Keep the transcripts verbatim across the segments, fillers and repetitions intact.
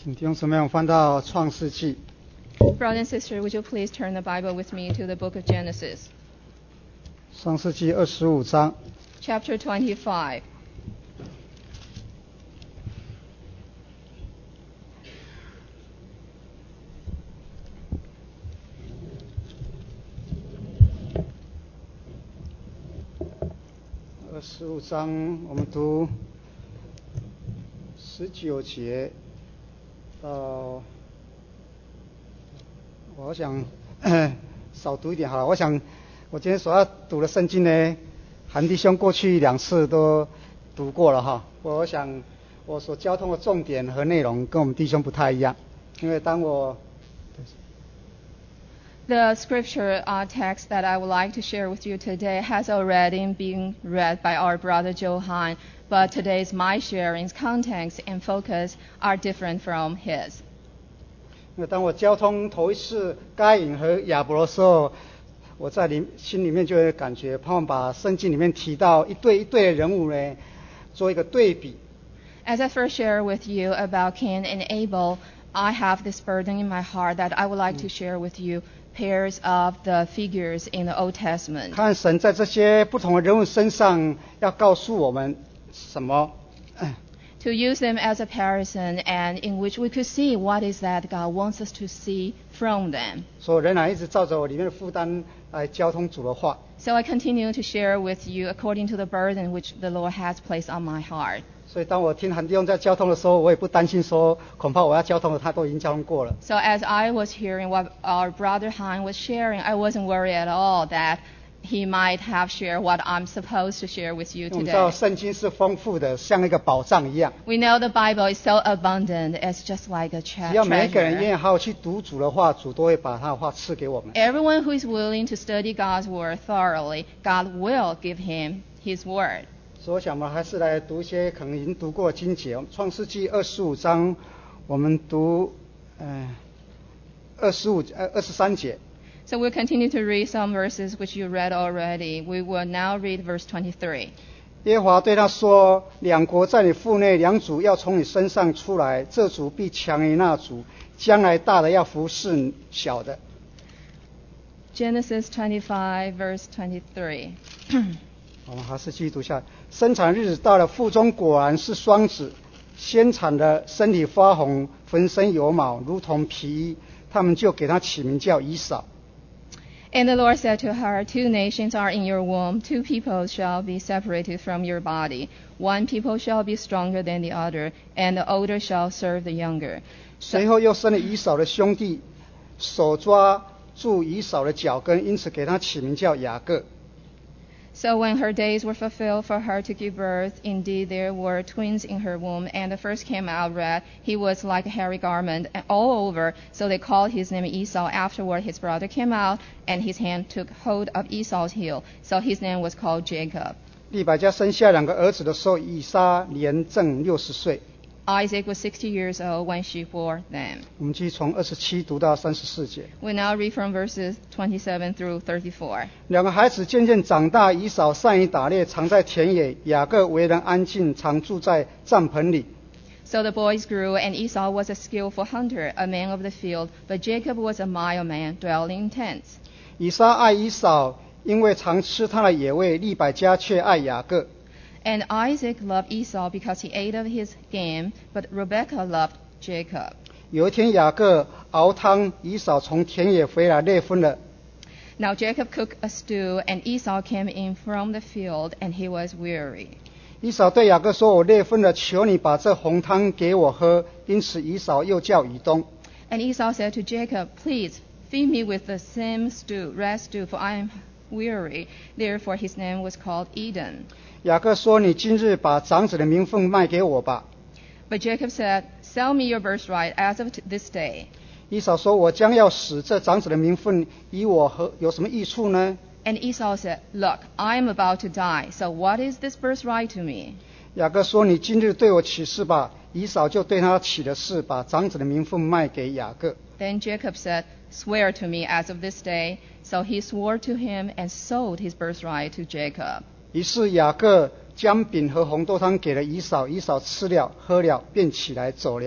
请弟兄姊妹，我们翻到创世纪。 Brother and sister, would you please turn the Bible with me to the book of Genesis, 创世纪二十五章。 chapter twenty-five. 二十五章，我们读十九节到，我想少读一点好了。我想我今天所要读的圣经呢，韩弟兄过去两次都读过了哈。我想我所交通的重点和内容跟我们弟兄不太一样，因为当我 The scripture uh, text that I would like to share with you today has already been read by our brother Johan, but today's my sharing's context and focus are different from his. 因为当我交通头一次该隐和亚伯的时候，我在里心里面就有感觉，盼望把圣经里面提到一对一对的人物呢，做一个对比。 As I first share with you about Cain and Abel, I have this burden in my heart that I would like to share with you pairs of the figures in the Old Testament. 看神在这些不同的人物身上要告诉我们什么。 To use them as a comparison and in which we could see what is that God wants us to see from them. 所以仍然一直照着我里面的负担来交通主的话。 So I continue to share with you according to the burden which the Lord has placed on my heart. 所以当我听韩弟兄在交通的时候，我也不担心说恐怕我要交通的他都已经交通过了。 So as I was hearing what our brother Han was sharing, I wasn't worried at all that he might have shared what I'm supposed to share with you 我们知道 today. 圣经是丰富的，像一个宝藏一样。 We know the Bible is so abundant, it's just like a 只 tre- 要每一个人愿 treasure. 意好好去读主的话，主都会把他的话赐给我们。 Everyone who is willing to study God's word thoroughly, God will give him his word. 所以我想我们还是来读一些可能已经读过的经节。创世纪二十五章，我们读呃二十五呃二十三节。 So we'll continue to read some verses which you read already. We will now read verse twenty-three. 耶和华对他说：“两国在你腹内，两族要从你身上出来，这族必强于那族，将来大的要服侍小的。” Genesis twenty-five, verse twenty-three. 我们还是继续读下来。生产日子到了，腹中果然是双子，先产的身体发红，浑身有毛，如同皮衣，他们就给他起名叫以扫。 And the Lord said to her, Two nations are in your womb, two peoples shall be separated from your body. One people shall be stronger than the other, and the older shall serve the younger. 随后又生了以扫的兄弟，手抓住以扫的脚跟，因此给他起名叫雅各。 So when her days were fulfilled for her to give birth, indeed there were twins in her womb, and the first came out red. He was like a hairy garment all over, so they called his name Esau. Afterward his brother came out, and his hand took hold of Esau's heel, so his name was called Jacob. 利百加生下两个儿子的时候，以撒年正六十岁。 Isaac was sixty years old when she bore them. 我们继续从二十七读到三十四节。 We now read from verses twenty-seven through thirty-four. 两个孩子渐渐长大，以扫善于打猎，常在田野；雅各为人安静，常住在帐篷里。 So the boys grew, and Esau was a skillful hunter, a man of the field, but Jacob was a mild man, dwelling in tents. 以撒爱以扫，因为常吃他的野味；利百加却爱雅各。 And Isaac loved Esau because he ate of his game, but Rebekah loved Jacob. 有一天，雅各熬汤，以扫从田野回来，累昏了。 Now Jacob cooked a stew, and Esau came in from the field, and he was weary. 以扫对雅各说：“我累昏了，求你把这红汤给我喝。”因此，以扫又叫以东。 And Esau said to Jacob, Please feed me with the same stew, red stew, for I am weary. Therefore his name was called Edom. 雅各说：“你今日把长子的名分卖给我吧。” But Jacob said, Sell me your birthright as of this day. 以扫说：“我将要死，这长子的名分与我何有什么益处呢？” And Esau said, Look, I am about to die, so what is this birthright to me? 雅各说：“你今日对我起誓吧。”以扫就对他起了誓，把长子的名分卖给雅各。 Then Jacob said, Swear to me as of this day. So he swore to him and sold his birthright to Jacob. 于是雅各将饼和红豆汤给了以扫，以扫吃了喝了，便起来走了。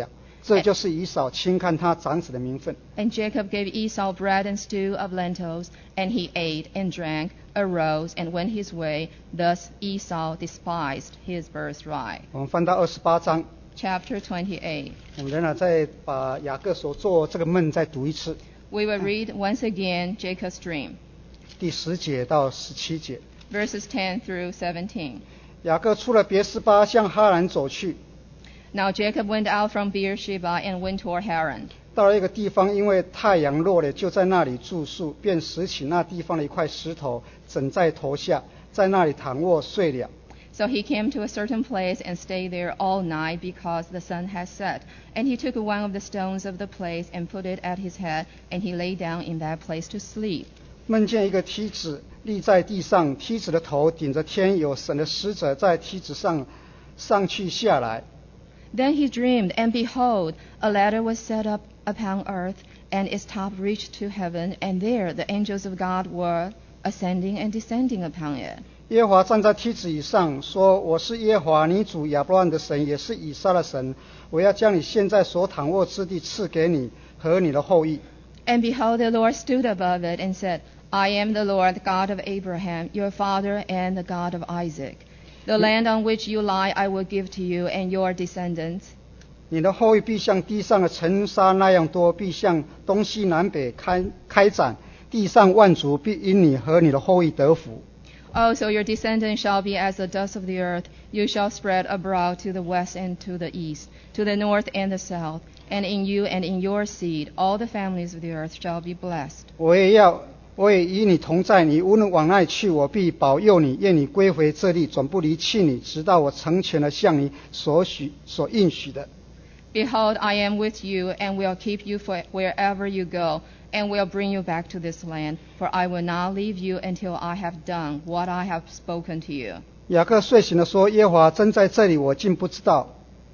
这就是以扫轻看他长子的名分。 And Jacob gave Esau bread and stew of lentils, and he ate and drank, arose, and went his way. Thus Esau despised his birthright. 我们翻到二十八章， Chapter twenty-eight. 我们仍然再把雅各所做这个梦再读一次， We will read once again Jacob's dream, 第十节到十七节。 verses ten through seventeen. 雅各出了别是巴，向哈兰走去， Now Jacob went out from Beersheba and went toward Haran. 到了一个地方，因为太阳落了，就在那里住宿，便拾起那地方的一块石头，枕在头下，在那里躺卧睡了。 So he came to a certain place and stayed there all night because the sun had set. And he took one of the stones of the place and put it at his head, and he lay down in that place to sleep. 梦见一个梯子立在地上，梯子的头顶着天，有神的使者在梯子上上去下来。 Then he dreamed, and behold, a ladder was set up upon earth, and its top reached to heaven, and there the angels of God were ascending and descending upon it. 耶和华站在梯子以上，说：“我是耶和华你主亚伯拉罕的神，也是以撒的神。我要将你现在所躺卧之地赐给你和你的后裔。” And behold, the Lord stood above it and said, I am the Lord God of Abraham, your father, and the God of Isaac. The land on which you lie I will give to you and your descendants. 你的后裔必像地上的尘沙那样多，必向东西南北开开展，地上万族必因你和你的后裔得福。 Also your descendants shall be as the dust of the earth. You shall spread abroad to the west and to the east, to the north and the south. And in you and in your seed all the families of the earth shall be blessed. 我也要，我也与你同在，你无论往哪里去，我必保佑你，愿你归回这地，总不离弃你，直到我成全了向你所许所应许的。 Behold, I am with you, and will keep you for wherever you go, and will bring you back to this land. For I will not leave you until I have done what I have spoken to you. 雅各睡醒了说：“耶和华真在这里，我竟不知道。”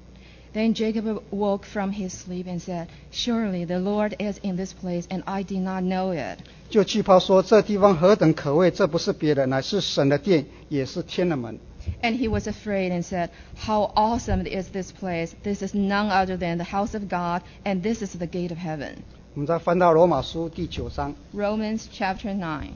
Then Jacob woke from his sleep and said, Surely the Lord is in this place, and I did not know it. 就惧怕说：“这地方何等可畏！这不是别的，乃是神的殿，也是天的门。” And he was afraid and said, How awesome is this place! This is none other than the house of God, and this is the gate of heaven. 我们再翻到罗马书第九章， Romans chapter nine.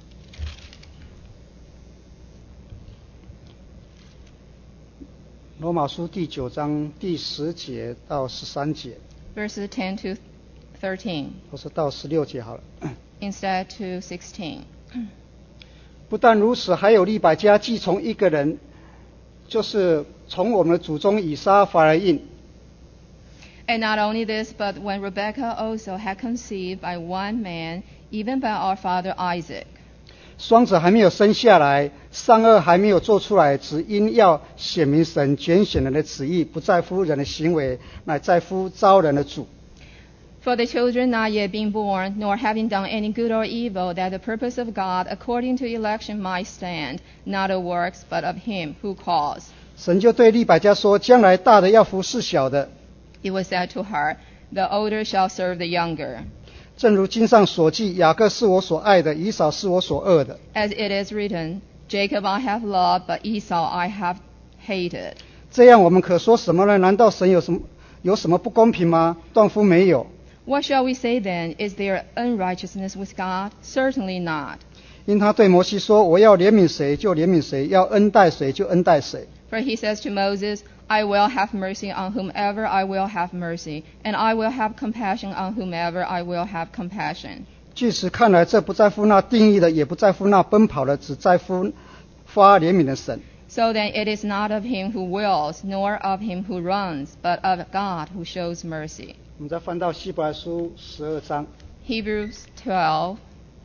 罗马书第九章第十节到十三节， Verses ten to thirteen, 或是到十六节好了。 instead to sixteen. 不但如此，还有利百加既从一个人，就是从我们的祖宗以撒发而应。 And not only this, but when Rebekah also had conceived by one man, even by our father Isaac. 双子还没有生下来，善恶还没有做出来，只因要显明神拣选人的旨意，不在乎人的行为，乃在乎招人的主。 For the children not yet being born, nor having done any good or evil, that the purpose of God according to election might stand, not of works, but of him who calls. 神就对利百加说：“将来大的要服侍小的。” It was said to her, The older shall serve the younger. 正如经上所记，雅各是我所爱的，以扫是我所恶的。 As it is written, Jacob I have loved, but Esau I have hated. 这样我们可说什么呢？难道神有什么有什么不公平吗？断乎没有。 What shall we say then? Is there unrighteousness with God? Certainly not. 因他对摩西说：“我要怜悯谁就怜悯谁，要恩待谁就恩待谁。” For he says to Moses, I will have mercy on whomever I will have mercy, and I will have compassion on whomever I will have compassion. 据此看来，这不在乎那定义的，也不在乎那奔跑的，只在乎发怜悯的神。 So then it is not of him who wills, nor of him who runs, but of God who shows mercy. 我们再翻到希伯来书十二章， Hebrews twelve.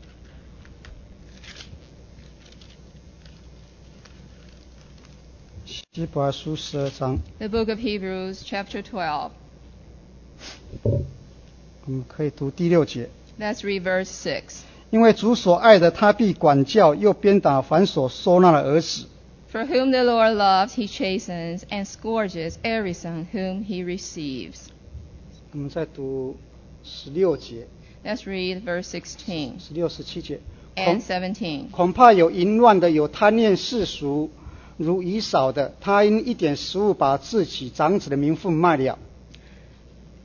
希伯来书十二章， The book of Hebrews, chapter twelve. 我们可以读第六节。 Let's read verse six. 因为主所爱的，他必管教，又鞭打凡所收纳的儿子。 For whom the Lord loves, he chastens, and scourges every son whom he receives. 我们再读十六节、 Let's read verse sixteen 十六、十七节。 and seventeen. 恐怕有淫乱的，有贪恋世俗，如以扫的，他因一点食物把自己长子的名分卖了。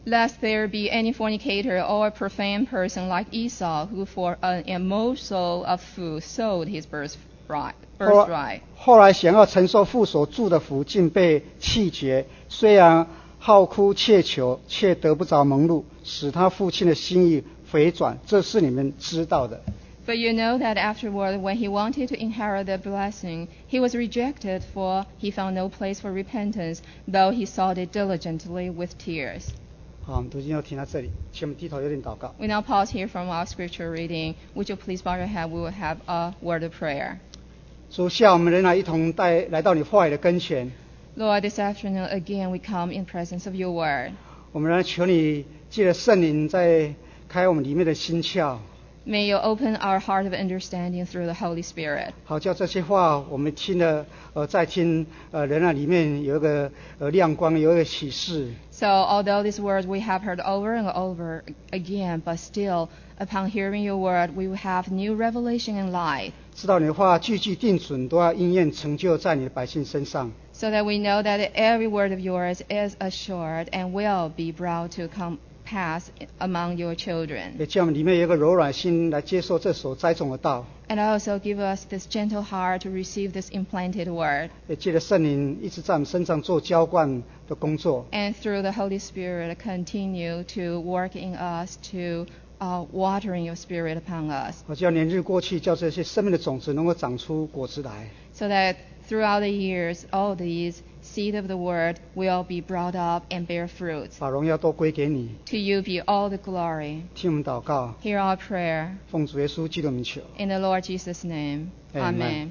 Lest there be any fornicator or a profane person like Esau, who for an morsel of food sold his birthright. 后 birthright. 后来想要承受父所祝的福，竟被弃绝。虽然好哭切求，却得不着蒙录，使他父亲的心意回转。这是你们知道的。 But you know that afterward, when he wanted to inherit the blessing, he was rejected, for he found no place for repentance, though he sought it diligently with tears. 好，我们读经就停到这里，请我们低头有点祷告。 We now pause here from our scripture reading. Would you please bow your head? We will have a word of prayer. 主，下我们仍然一同带来到你话语的跟前， Lord, this afternoon again we come in presence of your word. 我们来求你借着圣灵在开我们里面的心窍， May you open our heart of understanding through the Holy Spirit. 好叫这些话我们听了，呃，再听，呃，仍然里面有一个呃亮光，有一个启示。 So although these words we have heard over and over again, but still, upon hearing your word, we will have new revelation and light, 知道你的话句句定准，都要应验成就在你的百姓身上。 so that we know that every word of yours is assured and will be brought to come pass among your children. 也叫我们里面有一个柔软心来接受这所栽种的道， And also give us this gentle heart to receive this implanted word. 也借着圣灵一直在我们身上做浇灌的工作。 And through the Holy Spirit, continue to work in us to uh, watering your Spirit upon us, 好叫年日过去，叫这些生命的种子能够长出果子来。 so that throughout the years, all these seed of the word will be brought up and bear fruits. 把荣耀都归给你。 To you be all the glory. 听我们祷告， Hear our prayer. 奉主耶稣基督的名求。 In the Lord Jesus' name. Amen. Amen.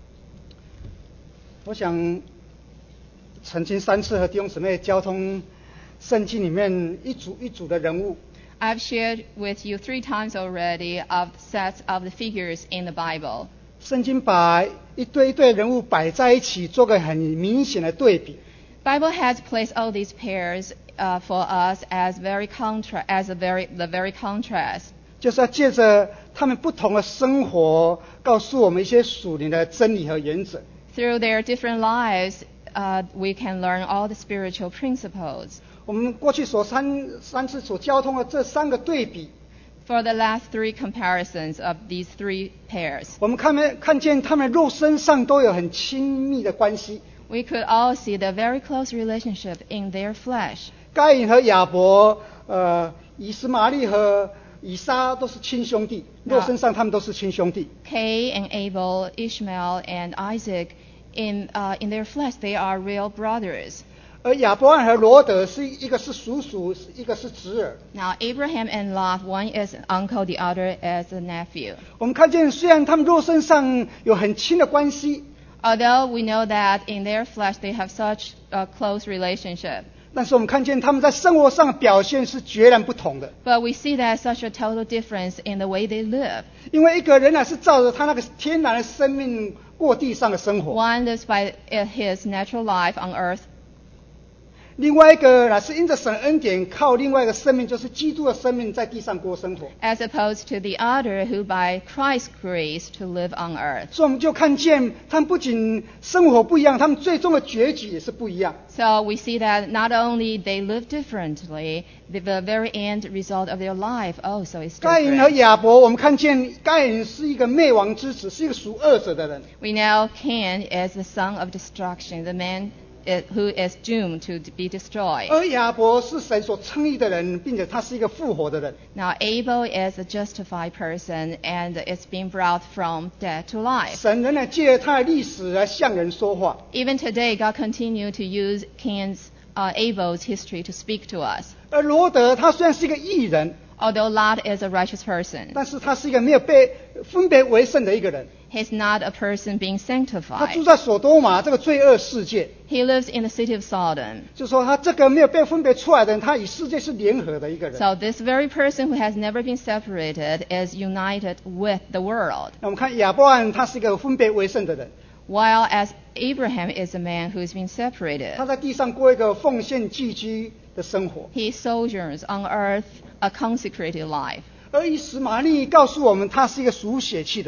我想曾经三次和弟兄姊妹交通圣经里面一组一组的人物， I've shared with you three times already of sets of the figures in the Bible. 圣经把一对一对人物摆在一起，做个很明显的对比。 Bible has placed all these pairs uh, for us as very contra- as a very the very contrast. 就是要借着他们不同的生活，告诉我们一些属灵的真理和原则。 Through their different lives, uh, we can learn all the spiritual principles. 我们过去所三三次所交通的这三个对比， For the last three comparisons of these three pairs, 我们看没看见他们肉身上都有很亲密的关系。 we could all see the very close relationship in their flesh. 该隐和亚伯，呃，以实玛利和以撒都是亲兄弟，肉身上他们都是亲兄弟。 Cain and Abel, Ishmael and Isaac, in uh, in their flesh, they are real brothers. 而亚伯兰和罗德是一个是叔叔，一个是侄儿。 Now Abraham and Lot, one is an uncle, the other is a nephew. 我们看见，虽然他们肉身上有很亲的关系， Although we know that in their flesh they have such a close relationship, 但是我们看见他们在生活上的表现是截然不同的。 but we see that such a total difference in the way they live. 因为一个人呢是照着他那个天然的生命过地上的生活， One lives by his natural life on earth, 另外一个呢是因着神恩典，靠另外一个生命，就是基督的生命，在地上过生活。 as opposed to the other who by Christ's grace to live on earth. 所以我们就看见，他们不仅生活不一样，他们最终的结局也是不一样。 So we see that not only they live differently, the, the very end result of their life also is 该隐和 different. 亚伯，我们看见该隐是一个灭亡之子，是一个属恶者的人。 We know Cain is the son of destruction, the man i- who is doomed to be destroyed. 而亚伯是神所称义的人，并且他是一个复活的人。 Now Abel is a justified person and is being brought from death to life. 神仍然借着他的历史来向人说话。 Even today, God continues to use Cain's, uh, Abel's history to speak to us. 而罗德他虽然是一个义人， Although Lot is a righteous person, 但是他是一个没有被分别为圣的一个人。 he's not a person being 他住 sanctified. 在所多玛这个罪恶世界， He lives in the city of Sodom. 就说他这个没有被分别出来的人，他与世界是联合的一个人。 So this very person who has never been separated is united with the world. 那我们看亚伯兰，他是一个分别为圣的人， While as Abraham is a man who has been separated, 他在地上过一个奉献寄居的生活。 he sojourns on earth a consecrated life. 而以实玛利告诉我们，他是一个属血气的人。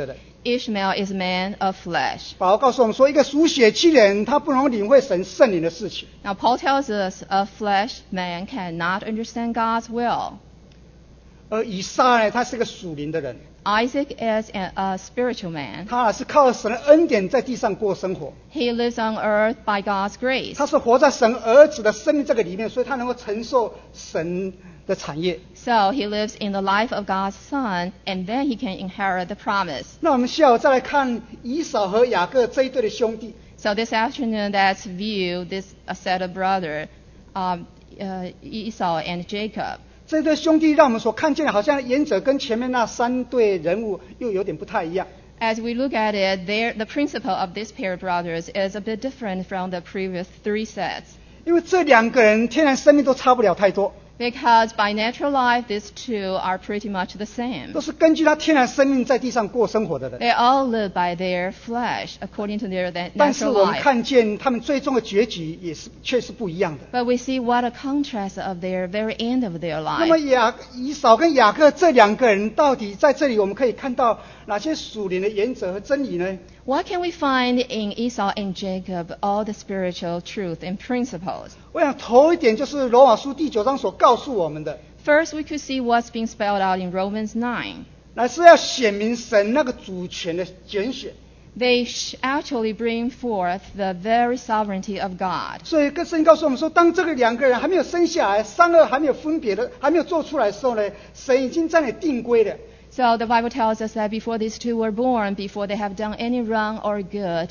Ishmael is a man of flesh. 保罗告诉我们说，一个属血气的人，他不能领会神圣灵的事情。 Now Paul tells us a flesh man cannot understand God's will. 而以撒呢，他是个属灵的人， Isaac is an, a spiritual man. 他是靠神的恩典在地上过生活， He lives on earth by God's grace. 他是活在神儿子的生命这个里面，所以他能够承受神的产业。 So he lives in the life of God's Son, and then he can inherit the promise. 那我们下午再来看以扫和雅各这一对的兄弟。 So this afternoon, let's view this a set of brother, um, uh, Esau and Jacob. 这对兄弟让我们所看见的，好像原则跟前面那三对人物又有点不太一样。 As we look at it, there, the principle of this pair of brothers is a bit different from the previous three sets. 因为这两个人天然生命都差不了太多， Because by natural life, these two are pretty much the same. 都是根据他天然生命在地上过生活的人。 They all live by their flesh, according to their that 但是 natural 我们 life. 看见他们最终的结局也是却是不一样的。 But we see what a contrast of their very end of their 那么 life. 雅以扫跟雅各这两个人，到底在这里我们可以看到哪些属灵的原则和真理呢？ What can we find in Esau and Jacob, all the spiritual truth and principles? 我想头一点就是罗马书第九章所告诉我们的， First, we could see what's being spelled out in Romans nine. 乃是要显明神那个主权的拣选。 They sh- actually bring forth the very sovereignty of God. 所以跟圣经告诉我们说，当这个两个人还没有生下来，三二还没有分别的，还没有做出来的时候呢，神已经在那里定规了。 So the Bible tells us that before these two were born, before they have done any wrong or good,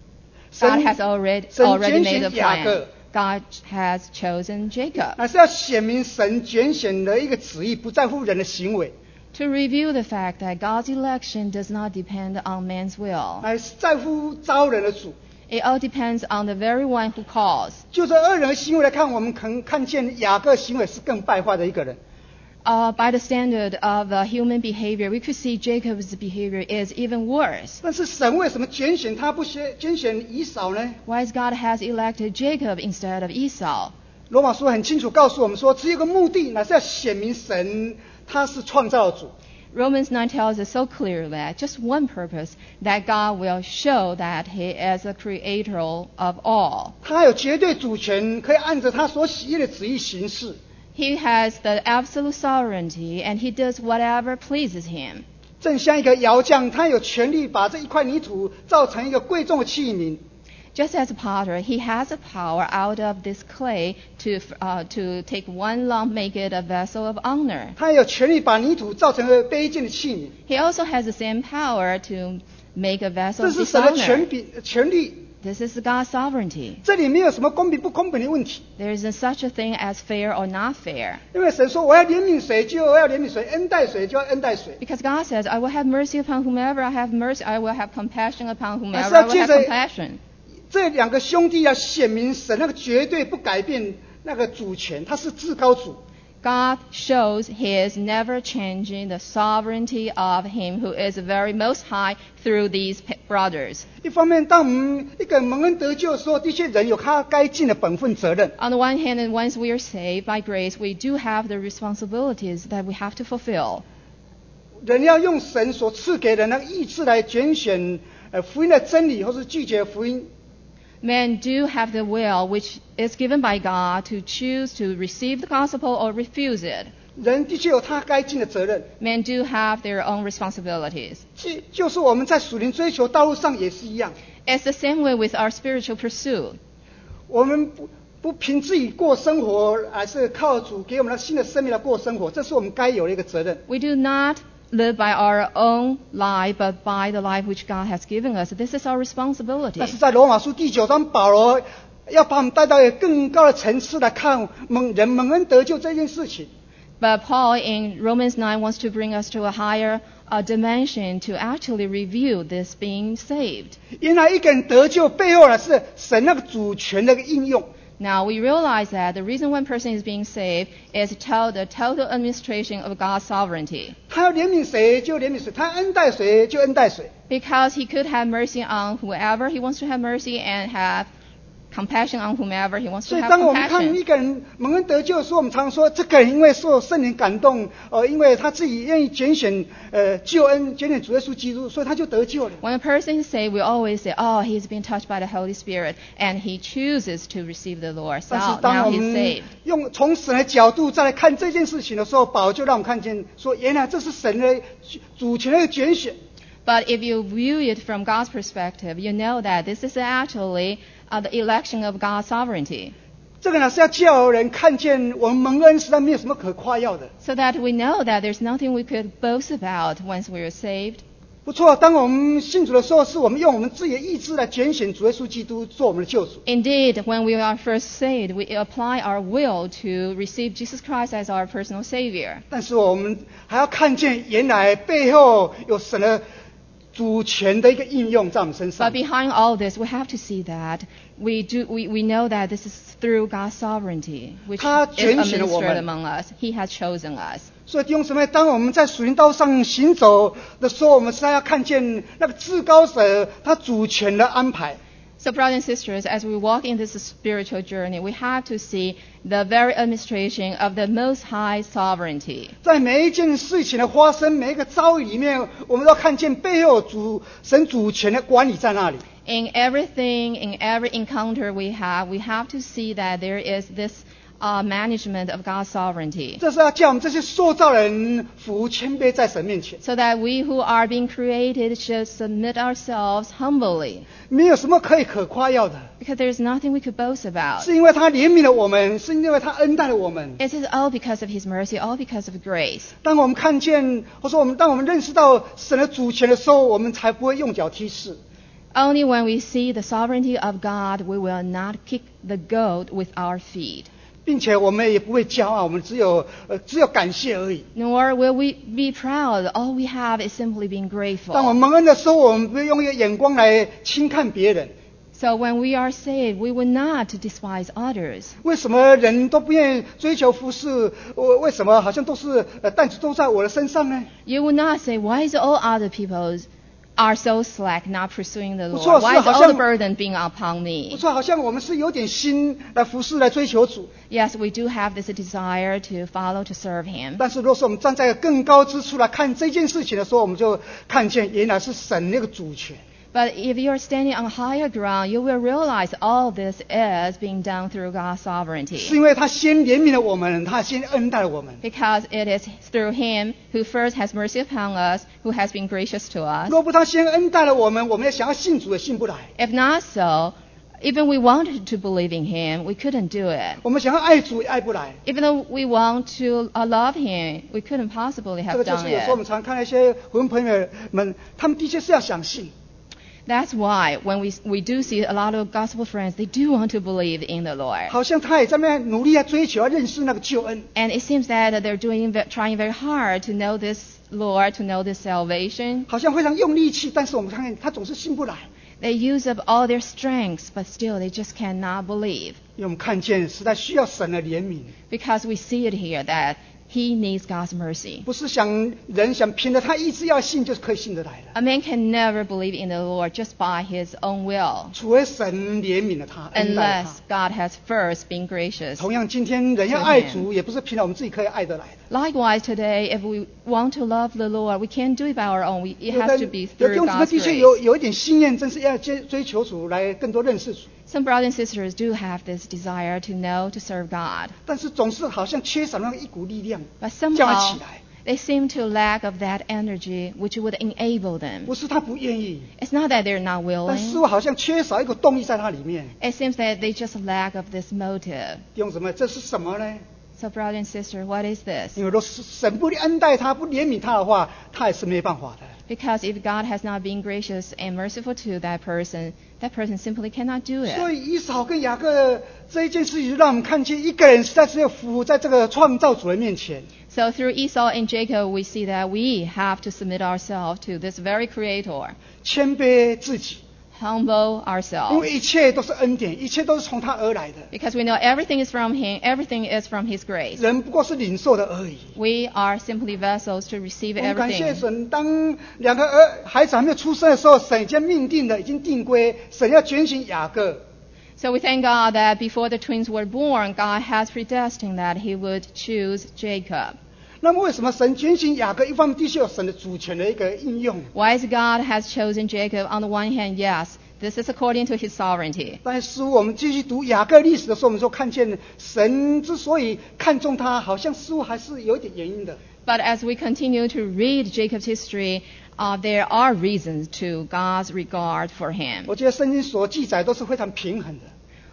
God 神 has already 神 already 拣 made a 选雅 plan. 各， God has chosen Jacob 乃是要显明神拣选的一个旨意，不在乎人的行为， to review the fact that God's election does not depend on man's will. 乃是在乎招人的主。 It all depends on the very one who calls. 就这二人的行为来看，我们可能看见雅各行为是更败坏的一个人。 Uh, by the standard of uh, human behavior, we could see Jacob's behavior is even worse. 但是神为什么拣选他不选拣选以扫呢？ Why is God has elected Jacob instead of Esau? 罗马书很清楚告诉我们说，只有一个目的，乃是要显明神他是创造的主。 Romans nine tells us so clearly that just one purpose, that God will show that He is the creator of all. 他有绝对主权，可以按着他所喜悦的旨意行事。 He has the absolute sovereignty and He does whatever pleases Him. 正像一个窑匠，他有权利把这一块泥土造成一个贵重的器皿。 Just as a potter, he has the power out of this clay to uh, to take one lump, make it a vessel of honor. 他有权利把泥土造成一个卑贱的器皿。 He also has the same power to make a vessel 这 of 是神的权 dishonor. 柄权利。 This is God's sovereignty. 这里没有什么公平不公平的问题， There isn't such a thing as fair or not fair. 因为神说我要怜悯谁就我要怜悯谁，恩待谁就要恩待谁。 Because God says, I will have mercy upon whomever I have mercy. I will have compassion upon whomever 还是要 I will 借 have 着 compassion. 这两个兄弟要显明神那个绝对不改变那个主权，他是至高主。 God shows His never changing the sovereignty of Him who is the very most high through these p- brothers. 一方面，当我们一个蒙恩得救的时候，的确人有他该尽的本分责任。 On the one hand, and once we are saved by grace, we do have the responsibilities that we have to fulfill. 人要用神所赐给的那个意志来拣选呃福音的真理，或是拒绝福音。 Men do have the will which is given by God to choose to receive the gospel or refuse it. 人的确有他该尽的责任。 Men do have their own responsibilities. 就就是我们在属灵追求道路上也是一样， It's the same way with our spiritual pursuit. 我们不不凭自己过生活，而是靠主给我们的新的生命来过生活，这是我们该有的一个责任。 We do not live by our own life, but by the life which God has given us. This is our responsibility. 但是在罗马书第九章，保罗要把我们带到一个更高的层次来看蒙人蒙恩得救这件事情。 But Paul in Romans nine wants to bring us to a higher uh, dimension to actually review this being saved. 原来一个人得救背后呢是神那个主权的一个应用。 Now we realize that the reason one person is being saved is to the total administration of God's sovereignty. 他要怜悯谁就怜悯谁，他恩待谁就恩待谁。 Because he could have mercy on whoever he wants to have mercy and have compassion on whomever he wants 所 to 以 have 当我们看 compassion. 一个人蒙恩得救的时候，我们常说这个人因为受圣灵感动，呃，因为他自己愿意拣选呃救恩，拣选主耶稣基督，所以他就得救了。 When a person is saved, we always say, oh, he's been touched by the Holy Spirit, and he chooses to receive the Lord. So 但是当 now 我 he's 们 saved. 用从神的角度再来看这件事情的时候，保罗就让我们看见说，原来这是神的主权的拣选。 But if you view it from God's perspective, you know that this is actually uh, the election of God's sovereignty. 这个呢是要叫人看见我们蒙恩实在没有什么可夸耀的。 So that we know that there's nothing we could boast about once we are saved. 不错，当我们信主的时候，是我们用我们自己的意志来拣选主耶稣基督做我们的救主。 Indeed, when we are first saved, we apply our will to receive Jesus Christ as our personal Savior. 但是我们还要看见，原来背后有神的主权的一个应用在我们身上 But。behind all this, we have to see that we do we, we know that this is through God's sovereignty, which 他 is 拣选了我们。 administered among us. He has chosen us. 所以弟兄姊妹，当我们在属灵道上行走的时候，我们实在要看见那个至高者他主权的安排。 So, brothers and sisters, as we walk in this spiritual journey, we have to see the very administration of the Most High sovereignty. 在每一件事情的发生，每一个遭遇里面，我们都要看见背后主神主权的管理在那里。 In everything, in every encounter we have, we have to see that there is this uh, management of God's sovereignty. 这是要叫我们这些受造人服谦卑在神面前， So that we who are being created should submit ourselves humbly. 没有什么可以可夸耀的， Because there is nothing we could boast about. 是因为他怜悯了我们，是因为他恩待了我们。 It is all because of His mercy, all because of grace. 当我们看见，或者说我们当我们认识到神的主权的时候，我们才不会用脚踢事。 Only when we see the sovereignty of God, we will not kick the goat with our feet. 并且我们也不会骄傲，我们只有呃只有感谢而已。 Nor will we be proud. All we have is simply being 当我们 grateful. 蒙恩的时候，我们不会用一个眼光来轻看别人。 So when we are saved, we will not despise others. 为什么人都不愿意追求服侍？我为什么好像都是呃担子都在我的身上呢？ You will not say, why is all other people's are so slack, not pursuing the 不错， Lord? Why 是 is 好 all the 像 burden being upon 不 me? 错，好像我们是有点心来服侍、来追求主。 Yes, we do have this desire to follow, to serve Him. 但是，若是我们站在更高之处来看这件事情的时候，我们就看见原来是神那个主权。 But if you're standing on higher ground, you will realize all this is being done through God's 是 sovereignty. 因为他先怜悯了我们，他先恩待了我们。 Because it is through Him who first has mercy upon us, who has been gracious to us. 若不他先恩待了我们，我们也想要信主也信不来。 If not so, even we wanted to believe in Him, we couldn't do it. 我们想要爱主也爱不来。 Even though we want to uh, love Him, we couldn't possibly 这 have 个就 done 是有时候我 it. 们常看那些魂朋友们，他们的确是要想信。 That's why when we we do see a lot of gospel friends, they do want to believe in the Lord. 好像他也在那边努力要追求、要认识那个救恩。 And it seems that they're doing, ve- trying very hard to know this Lord, to know this salvation. 好像非常用力气，但是我们看见他总是信不来， They use up all their strengths, but still they just cannot believe. 因为我们看见实在需要神的怜悯， Because we see it here that he needs God's mercy. 不是想人想凭着他意志要信就可以信得来的， A man can never believe in the Lord just by his own will, 除非神怜悯了他，恩待了 unless God has first been gracious. 他。同样，今天人要爱主，也不是凭着我们自己可以爱得来的。 Likewise, today, if we want to love the Lord, we can't do it by our own. We, it 有的 has to be 有 through 弟兄姊妹 God's 的确 grace. 有有一点心念，真是要追追求主，来更多认识主， Some brothers and sisters do have this desire to know, to serve God. 但是总是好像缺少那一股力量， But 叫他 somehow 起来。 they seem to lack of that energy which would enable them. 不是他不愿意， It's not that they're not 但似 willing. 乎好像缺少一个动力在他里面。 It seems that they just lack of this motive. 弟兄姊妹，这是什么呢？ So, brother and sister, what is this? 因为若是神不恩待他、不怜悯他的话，他也是没办法的。 Because if God has not been gracious and merciful to that person, that person simply cannot do 所 it. 以以扫跟雅各这一件事情，让我们看见一个人实在是要服在这个创造主的面前。 So through Esau and Jacob, we see that we have to submit ourselves to this very Creator, 谦卑自己， humble 因 ourselves. 为一切都是恩典，一切都是从他而来的， Because we know everything is from Him, everything is from His grace. 人不过是领受的而已。 We are simply vessels to receive 我们感谢 everything. 神，当两个儿孩子还没有出生的时候，神已经命定了，已经定规，神要拣选雅各。 So we thank God that before the twins were born, God has predestined that He would choose Jacob. 那么为什么神拣选雅各？一方面的确有神的主权的一个应用， Why is God has chosen Jacob? On the one hand, yes, this is according to His sovereignty. 但是我们继续读雅各历史的时候，我们就看见神之所以看重他，好像似乎还是有一点原因的。 But as we continue to read Jacob's history, uh, there are reasons to God's regard for him. 我觉得圣经所记载都是非常平衡的。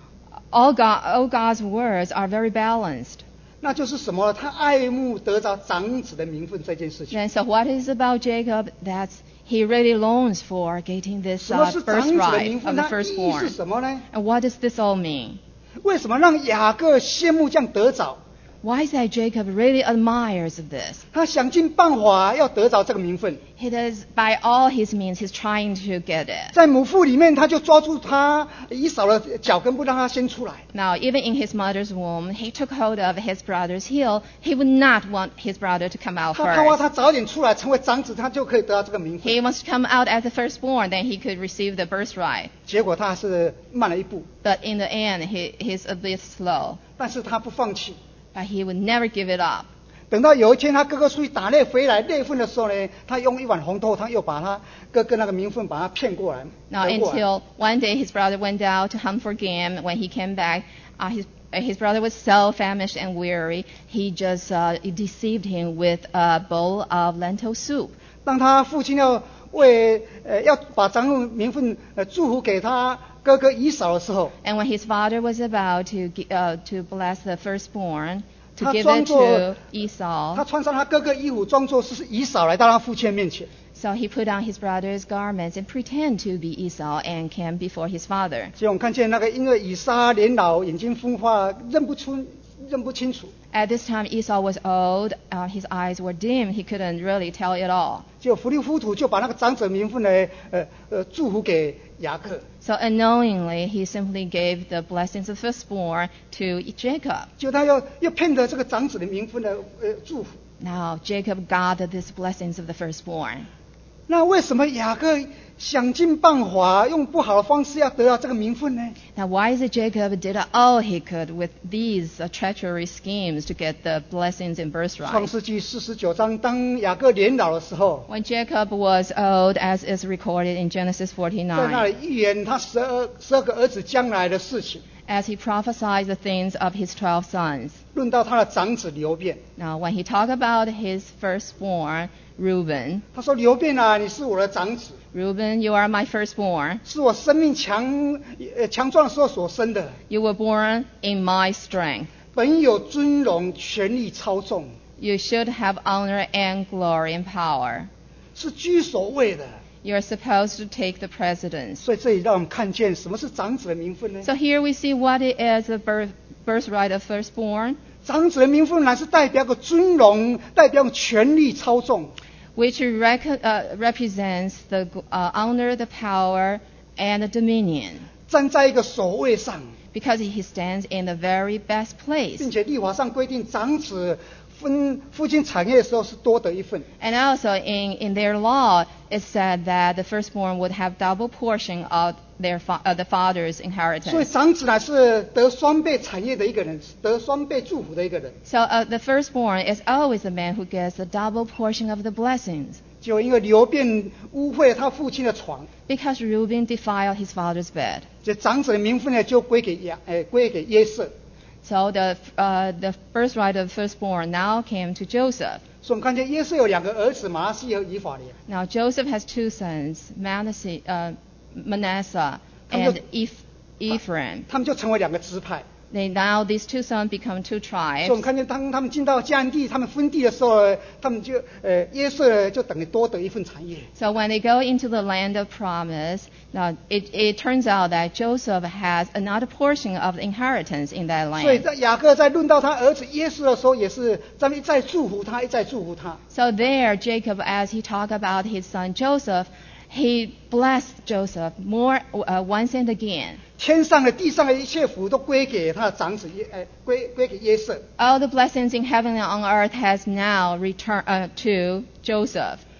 All, God, all God's words are very balanced. 那就是什么？他爱慕得着长子的名分这件事情。 And so what is about Jacob? That's he really longs for getting this 什么 uh, 是长子的名 birthright 分？ of the 它意义是 firstborn. 什么呢？ And what does this all mean? 为什么让雅各羡慕这样得着？ Why is that Jacob really admires this? 他想尽办法要得着这个名分。 He does, by all his means, he's trying to get it. 在母腹里面，他就抓住他以扫的脚跟，不让他先出来。 Now, even in his mother's womb, he took hold of his brother's heel. He would not want his brother to come out 他盼望 first. 他早点出来，成为长子，他就可以得到这个名分。 He wants to come out as the firstborn, then he could receive the birthright. 结果他还是慢了一步， But in the end, he, he's a bit slow. 但是他不放弃。 But he would never give it up. 等到有一天他哥哥出去打猎回来猎份的时候呢，他用一碗红豆汤又把他哥哥那个名分把他骗过来。 Now, 得过来 until one day his brother went out to hunt for game. When he came back, uh, his, uh, his brother was so famished and weary, he just uh, deceived him with a bowl of lentil soup. 当他父亲要为呃要把长子名分呃祝福给他哥哥以扫的时候， And when his father was about to gi- uh, to bless the firstborn, to 他 give 装 it 作 to 他 Esau, 穿上他哥哥衣服，装作是以扫来到他父亲面前。 so he put on his brother's garments and pretend to be Esau and came before his father. 结果我们看见那个因为以撒年老，眼睛风化，认不出认不清楚。 At this time, Esau was old. Uh, his eyes were dim. He couldn't really tell it all. 结果糊里糊涂就把那个长子名分呢，呃呃祝福给雅各。 So unknowingly, he simply gave the blessings of firstborn to Jacob. 就他又又骗得这个长子的名分的呃祝福。 Now, Jacob got these blessings of the firstborn. 那为什么雅各想尽办法用不好的方式要得到这个名分呢？ Now, why is it Jacob did all he could with these uh, treacherous schemes to get the blessings and 创 birthright? 世纪四十九章，当雅各年老的时候， When Jacob was old, as is recorded in Genesis 在那 forty-nine, 里预言他十二十二个儿子将来的事情。 as he prophesied the things of his twelve sons. 论到他的长子流便， Now, when he talked about his firstborn, Reuben, 他说：“流便啊，你是我的长子， Reuben, you are my firstborn. 是我生命强呃强壮的时候所生的， You were born in my strength. 本有尊荣、权力操纵， You should have honor and glory and power. 是居首位的。” You're supposed to take the precedence. 所以这里让我们看见什么是长子的名分呢？ So here we see what it is the birth, birthright of firstborn, 长子的名分乃是代表个尊荣，代表权力操纵。 which rec- uh, represents the uh, honor, the power, and the dominion. 站在一个首位上， Because he stands in the very best place. 并且立法上规定，长子分父亲产业的时候是多得一份。 And also in, in their law, it said that the firstborn would have double portion of their fa- uh, the father's 所以 inheritance. 长子乃是得双倍产业的一个人，得双倍祝福的一个人。 So uh, the firstborn is always the man who gets the double portion of the blessings. 就因为流便污秽他父亲的床， Because Reuben defiled his father's bed. 这长子的名分呢就归给亚，呃，归给约瑟。 So the, uh, the birthright of firstborn now came to Joseph. 所以我们看见约瑟有两个儿子，马拉西和以法莲。 Now Joseph has two sons, Manasseh, uh, Manasseh 他们就- and Eph- Ephraim. 他们就成为两个支派。 They, now these two sons become two 所以我 tribes. 们看见当他们进到迦南地，他们分地的时候，他们就呃约瑟就等于多得一份产业。 So when they go into the land of promise, now it, it turns out that Joseph has another portion of the inheritance in that 所以 land. 在雅各在论到他儿子约瑟的时候，也是在一再祝福他，一再祝福他。 So there, Jacob, as he talked about his son Joseph, he blessed Joseph more uh, once and again. 天上的、地上的一切福都归给他的长子约，呃，归归给约瑟。 All the blessings in heaven and on earth has now returned uh, to Joseph.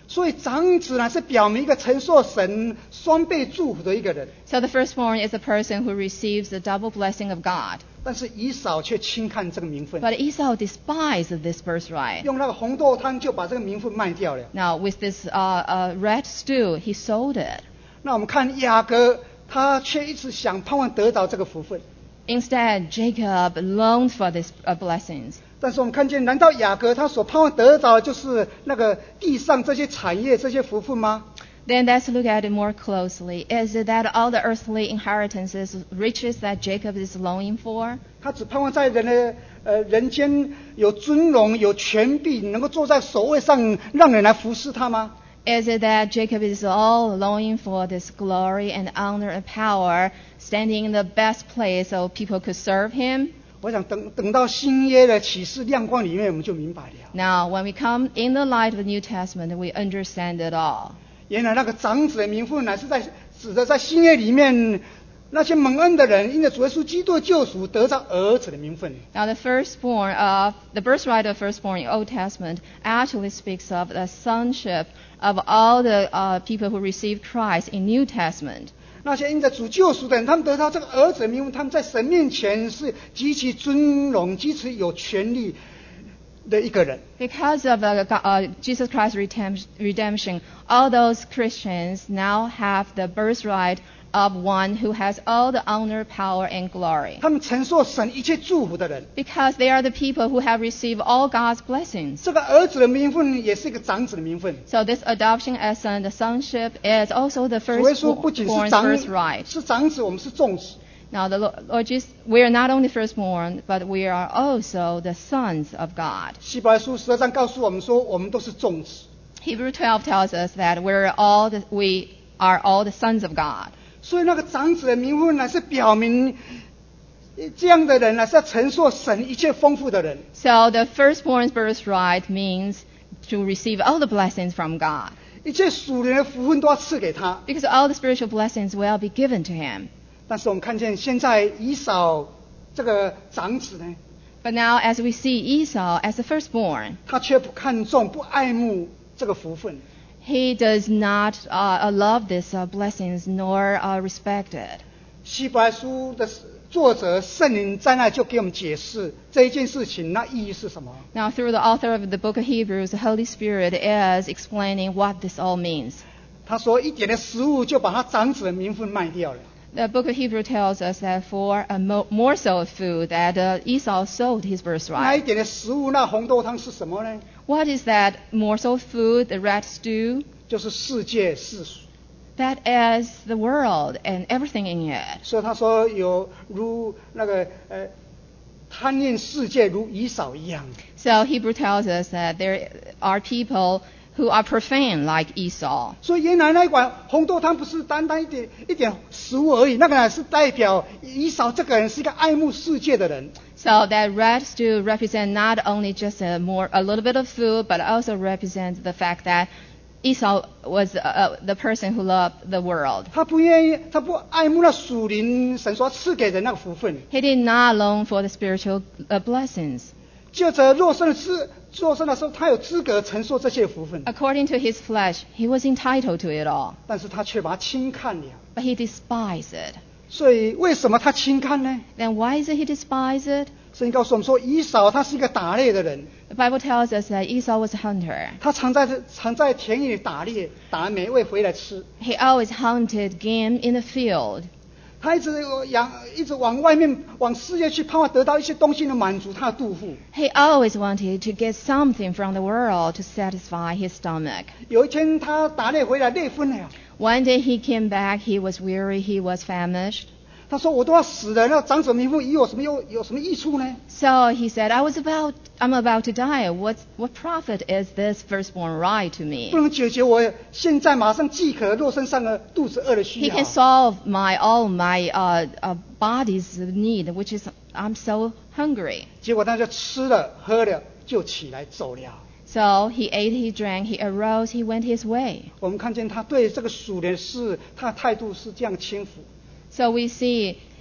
所以长子呢是表明一个承受神双倍祝福的一个人。 So the firstborn is a person who receives the double blessing of God. 但是以扫却轻看这个名分， But Esau despised this birthright. 用那个红豆汤就把这个名分卖掉了。 Now, with this uh, uh, red stew, he sold it. 那我们看雅各，他却一直想盼望得到这个福分。 Instead, Jacob longed for these uh, blessings. 但是我们看见，难道雅各他所盼望得到的就是那个地上这些产业、这些福分吗？ Then let's look at it more closely. Is it that all the earthly inheritances, riches that Jacob is longing for? 他只盼望在人的呃人间有尊荣、有权柄，能够坐在首位上，让人来服侍他吗？ Is it that Jacob is all longing for this glory and honor and power, standing in the best place so people could serve him? 我想等等到新约的启示亮光里面，我们就明白了。 Now, when we come in the light of the New Testament, we understand it all. 原来那个长子的名分，乃是在指的在新约里面那些蒙恩的人，因着主耶稣基督的救赎，得到儿子的名分。 Now, the firstborn of the birthright of firstborn in Old Testament actually speaks of the sonship of all the uh, people who received Christ in New Testament. 那些因着主救赎的人，他们得到这个儿子的名分，他们在神面前是极其尊荣、极其有权利的一个人。 Because of uh, uh, Jesus Christ's redemption, all those Christians now have the birthright of one who has all the honor, power, and glory. 他们承受神一切祝福的人。 Because they are the people who have received all God's blessings. 这个儿子的名分也是一个长子的名分。 So this adoption as son, the sonship, is also the 主耶稣不仅是 firstborn's 长 birthright. 是长子，我们是众子。 Now, the Lord Jesus, we are not only firstborn, but we are also the sons of God. 希伯来书十二章告诉我们说，我们都是众子。 Hebrew twelve tells us that we're all the, we are all the sons of God. 所以那个长子的名分呢，是表明呃这样的人呢是要承受神一切丰富的人。 So the firstborn's birthright means to receive all the blessings from God. 一切属灵的福分都要赐给他。 Because all the spiritual blessings will be given to him. 但是我们看见现在以扫这个长子呢， But now, as we see Esau as the firstborn, 他却不看重、不爱慕这个福分。 he does not uh, love these uh, blessings nor uh, respect it. 希伯来书的作者圣灵在那就给我们解释这一件事情，那意义是什么？ Now, through the author of the book of Hebrews, the Holy Spirit is explaining what this all means. 他说一点的食物就把他长子的名分卖掉了。 The book of Hebrews tells us that for a mo- morsel of food that uh, Esau sold his 那一 birthright. 点的食物，那红豆汤是什么呢？ What is that morsel of food, the red stew? 就是世界世俗。 That is the world and everything in it. 所以他说有如那个呃贪恋世界如以扫一样。 So Hebrew tells us that there are people who are profane like Esau. 所以原来那一碗红豆汤不是单单一点一点食物而已，那个呢是代表以扫这个人是一个爱慕世界的人。 So that red stew represents not only just a more a little bit of food, but also represents the fact that Esau was uh, the person who loved the world. 他不愿意，他不爱慕那属灵神所赐给的那个福分。 He did not long for the spiritual uh, blessings. 就着肉身的资肉身的时候，他有资格承受这些福分， According to his flesh, he was entitled to it all, 但是他却把它轻看了。 but he despised it. 所以为什么他轻看呢？ Then why is it he despised it? 圣经告诉我们说，以扫他是一个打猎的人， The Bible tells us that Esau was a hunter. 他常在常在田野里打猎，打完美味回来吃。 He always hunted game in the field. 他一直养，一直往外面往世界去，盼望得到一些东西来满足他的肚腹。 He always wanted to get something from the world to satisfy his stomach. 有一天他打猎回来累昏了， One day he came back, he was weary, he was famished. 他说：“我都要死了，那长子名分以我什么有有什么益处呢？” So he said, I was about, I'm about to die. What, what profit is this firstborn right to 不 me? 能解决我现在马上饥渴肉身上的肚子饿的需 He 要 can。solve my, all my uh, uh, body's need, which is I'm so hungry. 结果他就吃了喝了，就起来走了。 So he ate, he drank, he arose, he went his way. 我们看见他对这个属灵的事，他的态度是这样轻浮。 So we see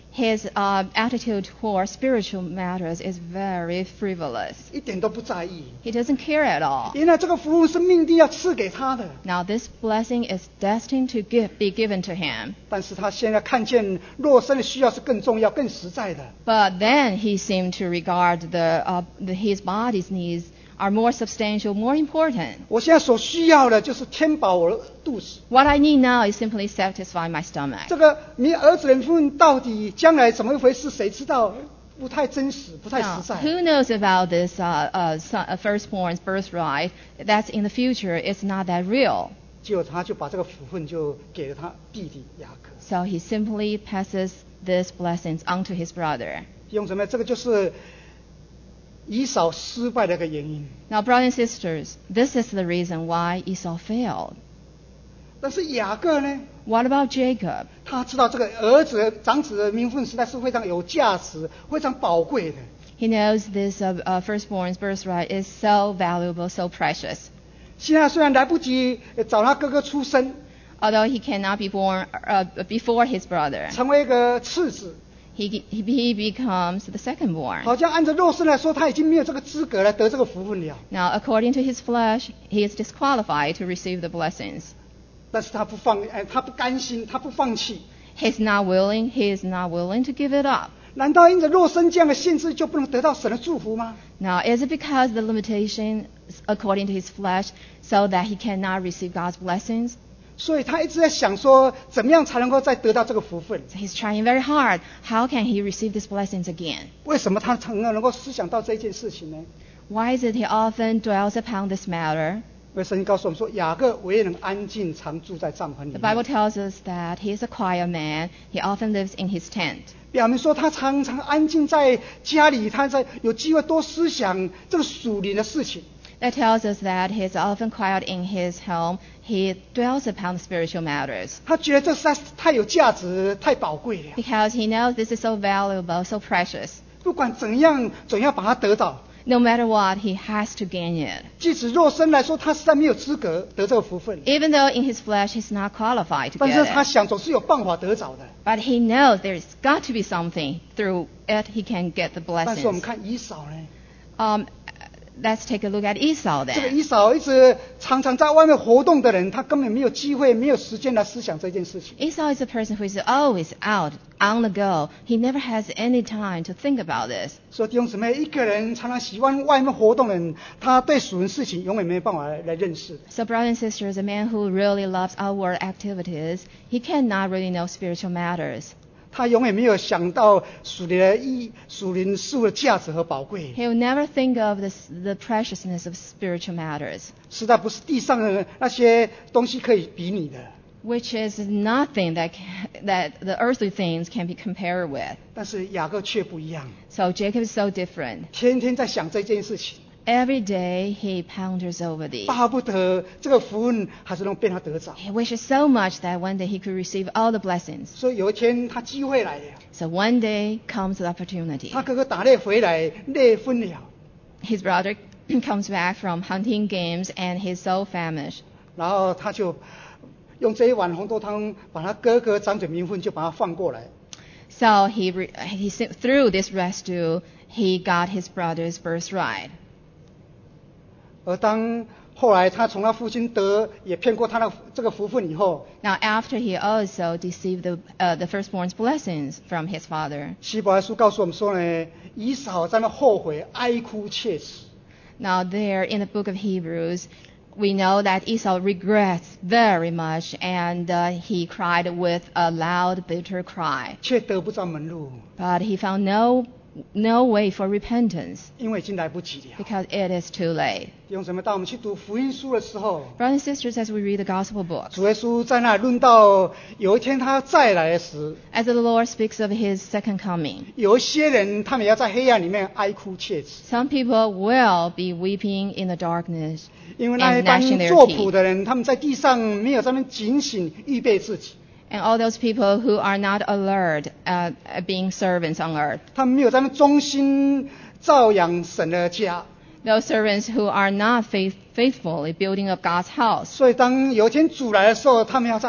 his uh, attitude toward spiritual matters is very frivolous. 一点都不在意。 He doesn't care at all. 原来这个福分是命定要赐给他的， Now this blessing is destined to give, be given to him. 但是他现在看见肉身的需要是更重要、更实在的。 But then he seemed to regard the, uh, the his body's needs are more substantial, more important. 我现在所需要的就是填饱我的肚子。 What I need now is simply satisfy my stomach. 这个你儿子的福分到底将来怎么一回事，谁知道？不太真实，不太 Now, 实在。 who knows about this uh, uh, son, uh, firstborn's birthright? That's in the future. It's not that real. 结果他就把这个福分就给了他弟弟雅各。 So he simply passes these blessings on to his brother. 弟兄姊妹，这个就是以扫失败的一个原因。 Now, brothers and sisters, this is the reason why Esau failed. 但是雅各呢， What about Jacob? 他知道这个儿子的长子的名分实在是非常有价值、非常宝贵的。 He knows this uh, uh, firstborn's birthright is so valuable, so precious. 现在虽然来不及找他哥哥出生， Although he cannot be born uh, before his brother, 成为一个次子， he, he, he becomes the secondborn. 好像按照肉身来说，他已经没有这个资格来得这个福分了。 Now, according to his flesh, he is disqualified to receive the blessings. 但是他不放，哎，他不甘心，他不放弃。 He's not willing, he is not willing to give it up. 难道因着肉身这样的限制，就不能得到神的祝福吗？ Now, is it because the limitation according to his flesh so that he cannot receive God's blessings? 所以他一直在想说，怎么样才能够再得到这个福分？ So he's trying very hard. How can he receive these blessings again? 为什么他曾能够思想到这件事情呢？ Why is it he often dwells upon this matter? 因为圣经告诉我们说，雅各唯能安静常住在帐篷里 The 面。 Bible tells us that he is a quiet man. He often lives in his tent. 表明说他常常安静在家里，他在有机会多思想这个属灵的事情。 That tells us that he is often quiet in his home. He dwells upon spiritual matters 他觉得这实在是太有价值、太宝贵了。 because he knows this is so valuable, so precious. 不管怎样，总要把它得到。 No matter what, he has to gain it. 即使肉身来说，他实在没有资格得这个福分， Even though in his flesh he's not qualified to 但是 get 他 it. 想总是有办法得着的。 But he knows there's got to be something through it he can get the 但是我们 blessings. 看以扫呢， Um, let's take a look at Esau 这个 then. 以扫一直常常在外面活动的人，他根本没有机会、没有时间来思想这件事情。 Esau is a person who is always out, on the go. He never has any time to think about this. 所以弟兄姊妹，一个人常常喜欢外面活动的人，他对属灵事情永远没有办法来来认识。 So, brothers and sisters, a man who really loves outward activities, he cannot really know spiritual matters. 他永远没有想到属灵的意、属灵事物的价值和宝贵， He will never think of this, the preciousness of spiritual matters, 实在不是地上的那些东西可以比拟的。 which is nothing that, ca- that the earthly things can be compared with. 但是雅各却不一样， So, Jacob is so different. 天天在想这件事情， Every day he ponders over these. 巴不得这个福分还是能被他得着。 He wishes so much that one day he could receive all the blessings. 所以有一天他机会来了， So one day comes the opportunity. 他哥哥打猎回来，猎分了， His brother comes back from hunting games and he's so famished. 然后他就用这一碗红豆汤把他哥哥长子名分就把他放过来。 So he, re- he through this rescue, he got his brother's birthright. 而当后来他从他父亲得也骗过他的这个福分以后， Now after he also deceived the, uh, the firstborn's blessings from his father. 希伯来书告诉我们说呢，以扫在那后悔，哀哭切齿。 Now there in the book of Hebrews, we know that Esau regrets very much and uh, he cried with a loud, bitter cry. 却得不着门路， But he found no, no way for repentance 因为已经来不及了。 because it is too late. 弟兄姊妹，当我们去读福音书的时候， Brothers and sisters, as we read the gospel books, 主耶稣在那里论到有一天他再来时， as the Lord speaks of his second coming, 有一些人他们要在黑暗里面哀哭切齿， some people will be weeping in the darkness 因为那一 and 般 gnashing their 做仆 teeth. 的人，他们在地上没有在那边警醒预备自己， And all those people who are not alert uh, at being servants on earth. 他们没有在那边忠心照养神的家。 Those servants who are not faith, faithfully building up God's house. 所以当有一天主来的时候，他们要在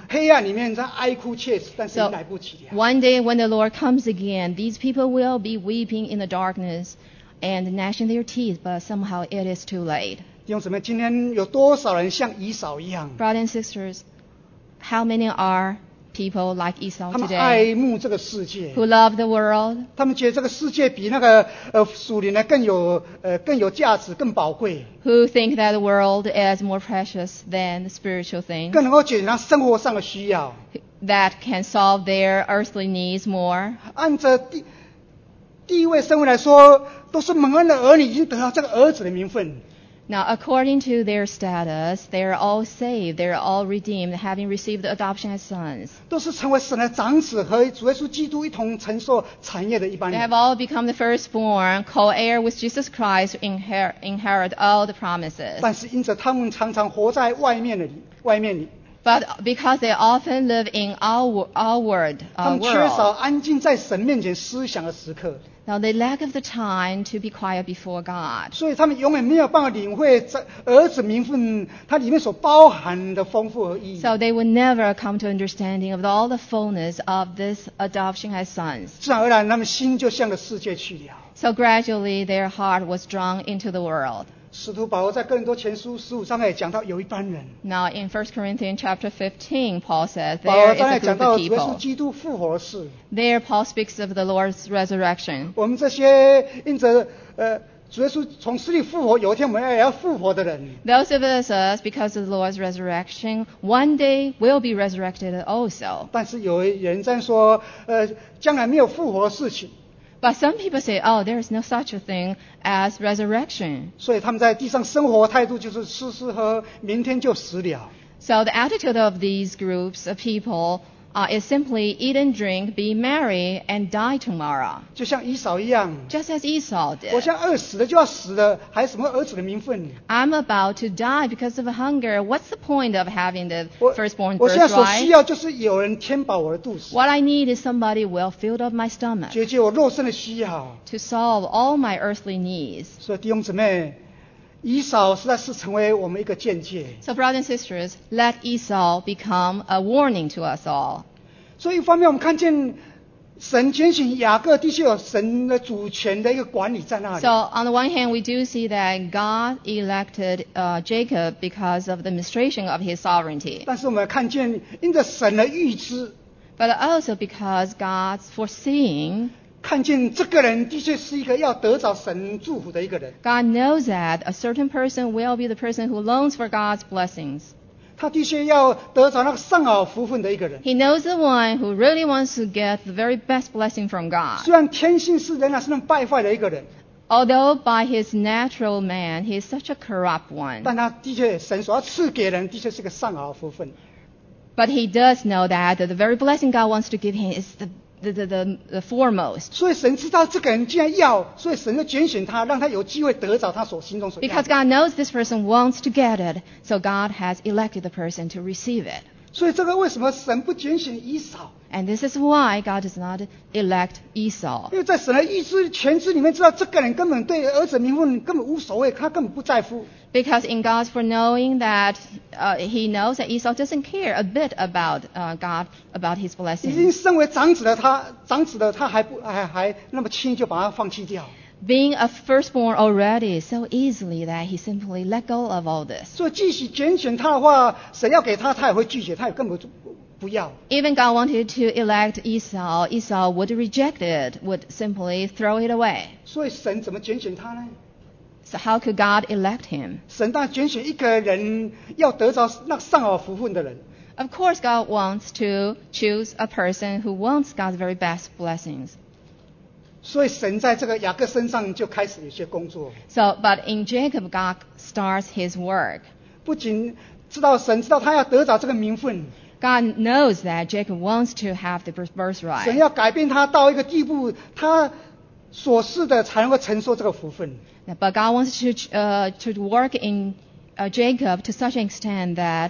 黑暗里面在哀哭切齿，但是 So 你来不及了。 one day when the Lord comes again, these people will be weeping in the darkness and gnashing their teeth, but somehow it is too late. 弟兄姊妹，今天有多少人像以扫一样， Brothers and sisters, how many are people like Esau 他们 today 爱慕这个世界， who love the world, 他们觉得这个世界比那个呃属灵的更有呃更有价值、更宝贵， who think that the world is more precious than the spiritual things, 更能够解决他生活上的需要。 that can solve their earthly needs more? 按着第第一位身份来说，都是蒙恩的儿女，已经得到这个儿子的名分。 Now, according to their status, they are all saved, they are all redeemed, having received the adoption as sons. 都是成为神的长子，和主耶稣基督一同承受产业的一般 They 人 have。all become the firstborn, co-heir with Jesus Christ, inher- inherit all the promises. 但是因着他们常常活在外面的里，外面里， But because they often live in our outward 他 uh, 们缺少 world, 安静在神面前思想的时刻， now they lack of the time to be quiet before God. 所以他们永远没有办法领会这儿子名分它里面所包含的丰富和意义。 So they would never come to understanding of all the fullness of this adoption as sons. 自然而然，他们心就向着世界去了。 So gradually their heart was drawn into the world. 使徒保罗在哥林多前书十五章也讲到，有一班人， Now in First Corinthians chapter fifteen, Paul says 保罗 there 当 is 然 a 讲 group 到 of 主耶稣 people. 基督复活的事。 There Paul speaks of the Lord's resurrection. 我们这些因着呃主耶稣从死里复活，有一天我们也要复活的人， Those of us, us, because of the Lord's resurrection, one day will be resurrected also. 但是有人在说，呃，将来没有复活的事情， But some people say, oh, there is no such a thing as resurrection. 所以他们在地上生活态度就是吃吃喝喝，明天就死了。 So the attitude of these groups of people uh, is simply eat and drink, be merry, and die tomorrow. 就像以扫一样， Just as Esau 我 did. 像饿死了就要死了，还什么儿子的名分？ I'm about to die because of hunger. What's the point of having the 我 firstborn 我现在所需 birthright? 要就是有人填饱我的肚子， What I need is somebody well filled up my stomach 解决我肉身的需要。 to solve all my earthly needs. 所以弟兄姊妹，以扫实在是成为我们一个见解。 So brothers and sisters, let Esau become a warning to us all. 所以一方面我们看见神拣选雅各，的确有神的主权的一个管理在那里。 So on the one hand, we do see that God elected uh, Jacob because of the administration of his sovereignty, 但是我们看见因着神的预知， but also because God's foreseeing, 看见这个人的确是一个要得着神祝福的一个人， God knows that a certain person will be the person who longs for God's blessings. 他的确要得着那个上好福分的一个人。 He knows the one who really wants to get the very best blessing from God. 虽然天性是仍然是那么败坏的一个人， Although by his natural man, he is such a corrupt one. 但他的确神所要赐给人的确是个上好福分。 But he does know that the very blessing God wants to give him is the, the, the, the, the foremost. 所以神知道这个人既然要，所以神就拣选他，让他有机会得着他所心中所要 Because 的。 God knows this person wants to get it, so God has elected the person to receive it. 所以这个为什么神不拣选以扫？ And this is why God does not elect Esau. 因为在神的意志全知里面知道，这个人根本对儿子名分根本无所谓，他根本不在乎。 Because in God's foreknowing that uh, he knows that Esau doesn't care a bit about uh, God, about his 已经 blessings. 身为长子的他，长子的他还不还还那么轻易就把他放弃掉。 Being a firstborn already so easily that he simply let go of all this. 所以即使拣选他的话，神要给他，他也会拒绝，他也根本就不不要。 Even God wanted to elect Esau, Esau would reject it, would simply throw it away. 所以神怎么拣选他呢？ So how could God elect him? 神当然拣选一个人要得着那上好福分的人。 Of course, God wants to choose a person who wants God's very best blessings. 所以神在这个雅各身上就开始有些工作， So, but in Jacob, God starts his work. 不仅知道神知道他要得着这个名分， God knows that Jacob wants to have the 神 birthright. 要改变他到一个地步，他所示的才能够承受这个福分。 But God wants to uh, to work in uh, Jacob to such an extent that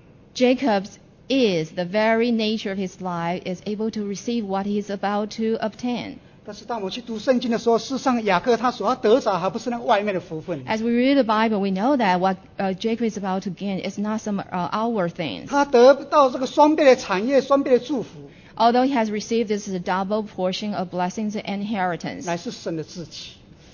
Jacob's is the very nature of his life is able to receive what he is about to obtain. 但是当我们去读圣经的时候，事实上雅各他所要得着还不是那外面的福分。 As we read the Bible, we know that what uh, Jacob is about to gain is not some uh, outward things. 他得到这个双倍的产业，双倍的祝福， Although he has received this double portion of blessings and inheritance, 乃是神的自己。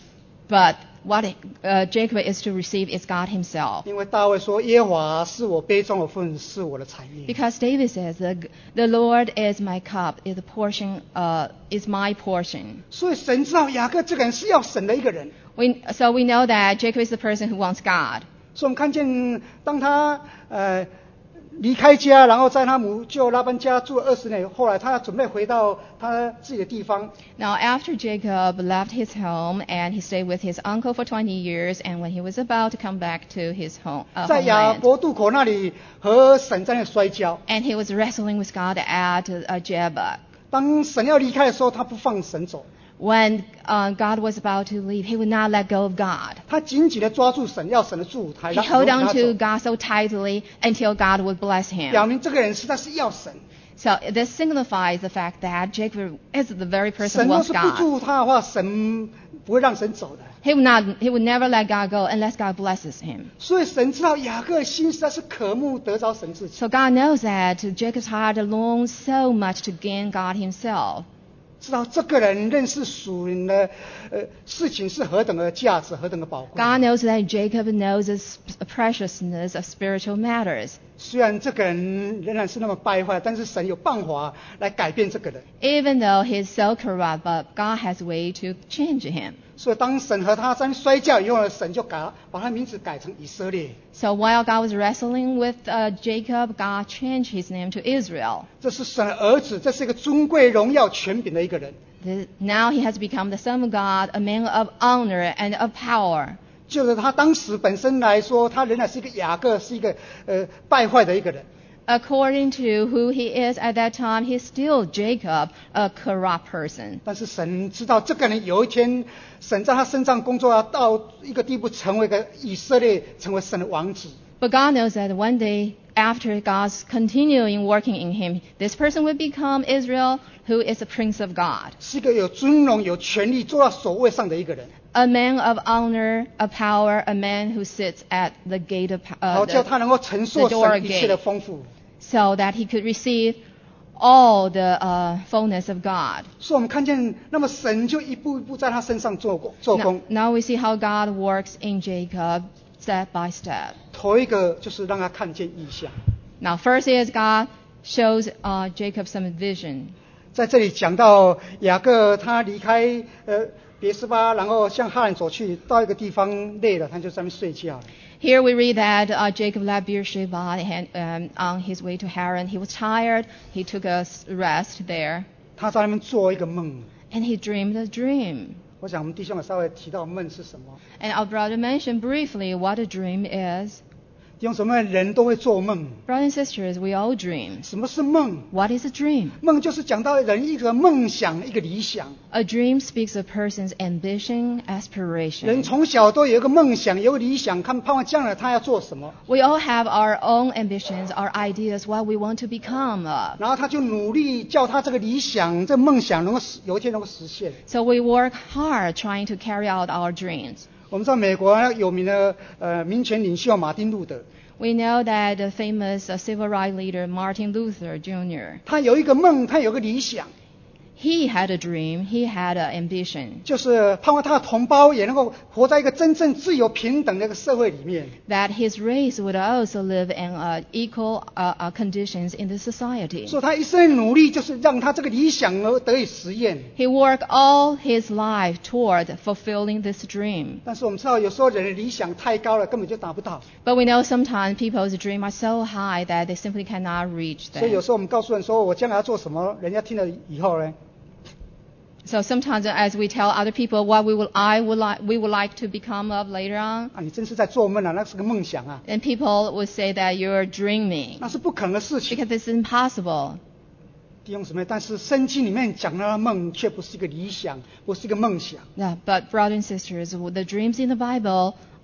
but what uh, Jacob is to receive is God himself. 因为大卫说：“耶和华是我杯中的份，是我的产业。” Because David says, the, the Lord is my cup, is the portion, uh, is my portion. 所以神知道雅各这个人是要神的一个人。 We, so we know that Jacob is the person who wants God. 所以我们看见，当他呃离开家，然后在他母舅拉班家住了二十年，后来他准备回到他自己的地方。 Now after Jacob left his home and he stayed with his uncle for twenty years, and when he was about to come back to his home, uh, 在雅 homeland, 博渡口那里和神在那摔跤。 and he was wrestling with God at uh, Jebba. 当神要离开的时候，他不放神走， When uh, God was about to leave, he would not let go of God. 他紧紧地抓住神，要神的祝福他， He 让 held 让 on 他 to 走， God so tightly until God would bless 表 him. 明这个人实在是要神。 So this signifies the fact that Jacob is the very person 神 who 若 wants 是不 God. 祝福他的话，神不会让神走的。 He would not. He would never let God go unless God blesses him. 所以神知道雅各的心实在是渴慕得着神自己， So God knows that Jacob's heart longs so much to gain God himself. 知道这个人认识属灵的呃事情是何等的价值，何等的宝贵。 God knows that Jacob knows the sp- preciousness of spiritual matters. 虽然这个人仍然是那么败坏，但是神有办法来改变这个人。 Even though he's so corrupt, but God has a way to change him. 所以当神和他在摔跤以后呢，神就改把他名字改成以色列。 So while God was wrestling with uh, Jacob, God changed his name to Israel. 这是神的儿子，这是一个尊贵、荣耀、权柄的一个人。 The- now he has become the Son of God, a man of honor and of power. 就是他当时本身来说，他仍然是一个雅各，是一个呃败坏的一个人。 According to who he is at that time, he's still Jacob, a corrupt person. 但是神知道这个人有一天，神在他身上工作，要到一个地步，成为一个以色列，成为神的王子。 But God knows that one day, after God's continuing working in him, this person will become Israel, who is a prince of God, 是一个有尊荣、有权力、坐到首位上的一个人， a man of honor, of power, a man who sits at the gate of uh, 好叫 the, 他能够承受 the door 神一切的 gate. 丰富。 so that he could receive all the uh, fullness of God. 所以我们看见，那么神就一步一步在他身上做工做 Now, 工。 now we see how God works in Jacob step by step. 头一个就是让他看见异象。 Now, first is God shows uh, Jacob some vision. 在这里讲到雅各他离开呃别是巴，然后向哈兰走去，到一个地方累了，他就在那边睡觉了。 Here we read that uh, Jacob left Beersheba and um, on his way to Haran. He was tired. He took a s- rest there, 他在那边做一个梦。 and he dreamed a dream. 我想我们弟兄也稍微提到梦是什么。 And our brother mentioned briefly what a dream is. 弟兄姊妹，人都会做梦。 Brothers and sisters, we all dream. 什么是梦？ What is a dream? 梦就是讲到人一个梦想，一个理想。 A dream speaks of a person's ambition, 人 aspiration. 从小都有一个梦想，有个理想，看盼望将来他要做什么， We all have our own ambitions, our ideas, what we want to become of. 然后他就努力叫他这个理想、这个梦想能够实有一天能够实现。 So we work hard trying to carry out our dreams. 我们知道美国有名的呃民权领袖马丁路德， We know that the famous uh, civil rights leader Martin Luther Junior, 他有一个梦，他有个理想， he had a dream, he had an ambition 就是盼望他的同胞也能够活在一个真正自由平等的一个社会里面。 that his race would also live in uh, equal uh, uh, conditions in the society. 所以他一生的努力就是让他这个理想而得以实现。 He worked all his life toward fulfilling this dream. 但是我们知道，有时候人的理想太高了，根本就达不到。 But we know sometimes people's dreams are so high that they simply cannot reach 所以有 them. 时候我们告诉人说，我将来要做什么，人家听了以后呢， So sometimes as we tell other people what we will, I would like, we would like to become of later on, 啊，你真是在做梦啊，那是个梦想啊， then people would say that you're dreaming 那是不可能的事情。 because it's impossible. 弟兄姊妹，但是圣经里面讲到的梦却不是一个理想，不是一个梦想。 Yeah, but brothers and sisters, the dreams in the Bible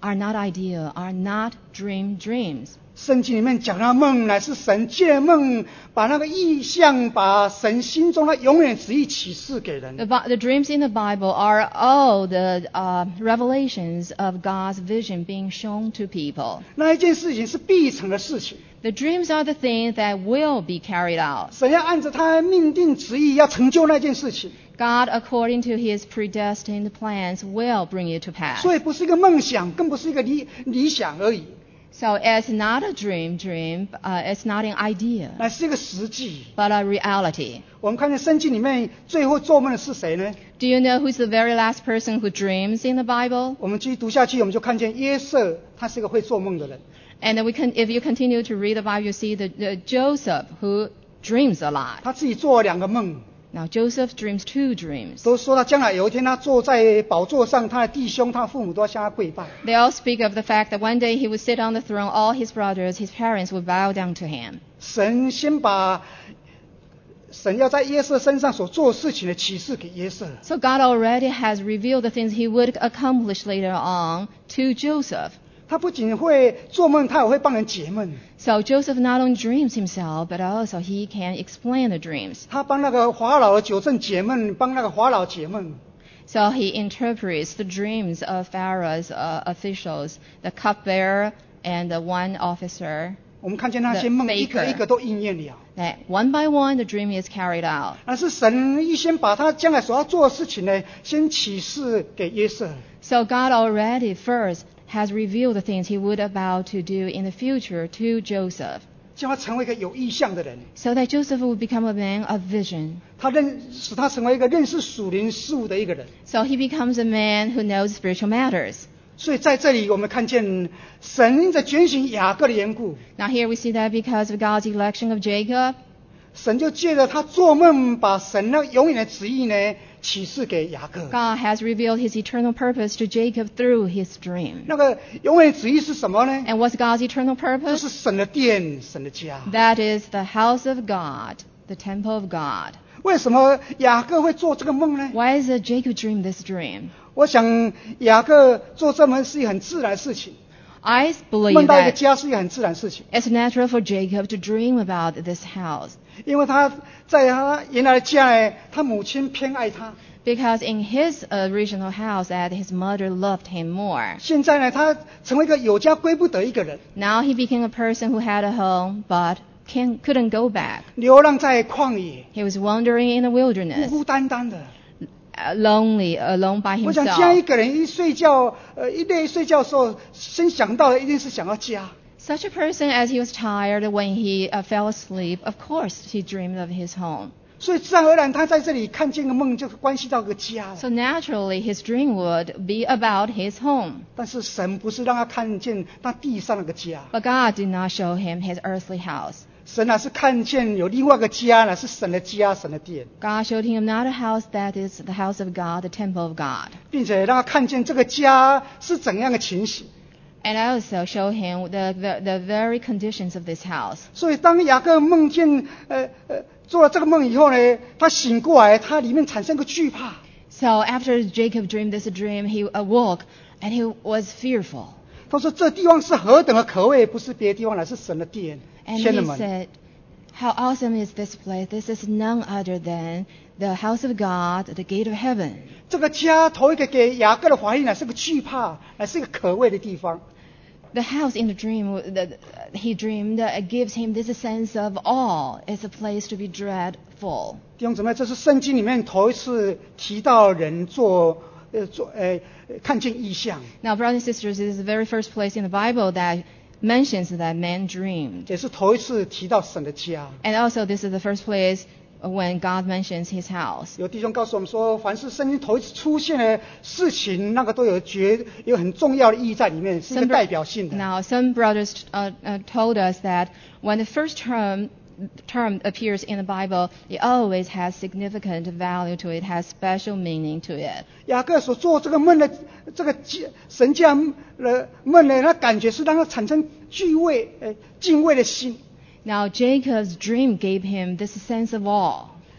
are not ideal, are not dream dreams. 圣经里面讲到梦乃是神借梦把那个意象，把神心中的永远旨意启示给人。 The, the dreams in the Bible are all the uh, revelations of God's vision being shown to people. 那一件事情是必成的事情， The dreams are the things that will be carried out. 神要按着他命定旨意要成就那件事情， God, according to his predestined plans, will bring it to pass. 所以不是一个梦想，更不是一个理理想而已， So it's not a dream dream, uh, it's not an idea, 乃是一个实际。 but a reality. 我们看见圣经里面最后做梦的是谁呢？ Do you know who's the very last person who dreams in the Bible? 我们继续读下去，我们就看见约瑟，他是一个会做梦的人。 And we can, if you continue to read the Bible, you see the, the Joseph who dreams a lot. 他自己做了两个梦， Now Joseph dreams two dreams. 都说他将来有一天他坐在宝座上，他的弟兄、他父母都要向他跪拜。 They all speak of the fact that one day he would sit on the throne, all his brothers, his parents would bow down to him. 神先把神要在约瑟身上所做事情的启示给约瑟， So God already has revealed the things he would accomplish later on to Joseph. 他不仅会做梦，他也会帮人解梦。 So Joseph not only dreams himself, but also he can explain the dreams. 他帮那个法老的九正解梦，帮那个法老解梦。 So he interprets the dreams of Pharaoh's uh, officials, the cupbearer and the one officer. 我们看见那些 The 梦 faker. 一个一个都应验了。 That one by one the dream is carried out. 但是神预先把他将来所要做的事情呢，先启示给约瑟。 So God already first has revealed the things he would about to do in the future to Joseph, 叫他成为一个有意向的人， so that Joseph would become a man of vision. 他认使他成为一个认识属灵事物的一个人。 So he becomes a man who knows spiritual matters. 所以在这里我们看见神因着拣选雅各的缘故， Now here we see that because of God's election of Jacob, 神就借着他做梦，把神那永远的旨意呢启示给雅各。 God has revealed his eternal purpose to Jacob through his dream. 那个永远的旨意是什么呢？ And what's God's eternal 就 purpose? 是神的殿，神的家。 That is the house of God, the temple of God. 为什么雅各会做这个梦呢？ Why is it Jacob dreamed this dream? 我想雅各做这梦是一个很自然的事情， I 梦 believe 到一个 that 家是一个很自然的事情， it's natural for Jacob to dream about this house. 因为他在他原来的家呢，他母亲偏爱他。 Because in his original house, that his mother loved him more. 现在呢，他成为一个有家归不得一个人， Now he became a person who had a home but can, couldn't go back. 流浪在旷野， He was wandering in the 孤 wilderness, 孤单单的。 uh, lonely, alone by 我想，这样一 himself. 个人一睡觉，呃，一累睡觉的时候，先想到的一定是想要家。 Such a person, as he was tired when he uh, fell asleep, of course he dreamed of his home. 所以自然而然，他在这里看见个梦，就关系到个家了。 So naturally, his dream would be about his home. 但是神不是让他看见那地上那个家， But God did not show him his earthly house. 神乃是看见有另外一个家，乃是神的家，神的殿， God showed him not a house that is the house of God, the temple of God. 并且让他看见这个家是怎样的情形。 And also show him the, the, the very conditions of this house. 所以当雅各梦见，呃呃，做了这个梦以后呢，他醒过来，他里面产生个惧怕。 So after Jacob dreamed this dream, he awoke and he was fearful. 他说：“这地方是何等的可畏，不是别的地方，乃是神的殿， And 天的 he 门。” said, how awesome is this place? This is none other than the house of God, the gate of heaven. 这个家头一个给雅各的怀疑，乃是个惧怕，乃是一个可畏的地方。 The house in the dream that he dreamed uh, gives him this sense of awe. It's a place to be dreadful. 弟兄姊妹，这是圣经里面头一次提到人做呃做呃看见异象， Now, brothers and sisters, this is the very first place in the Bible that mentions that man dreamed. 也是头一次提到神的家。 And also, this is the first place when God mentions his house. 有弟兄告诉我们说，凡是圣经头一次出现的事情，那个都有绝有很重要的意义在里面，是一个 Some bro- 代表性的。 Now, some brothers uh, uh, told us that when the first term term appears in the Bible, it always has significant value to it, has special meaning to it. 雅各所做这个梦的这个神家的梦呢，他感觉是让他产生惧畏、呃敬畏的心， Now, Jacob's dream gave him this sense of awe.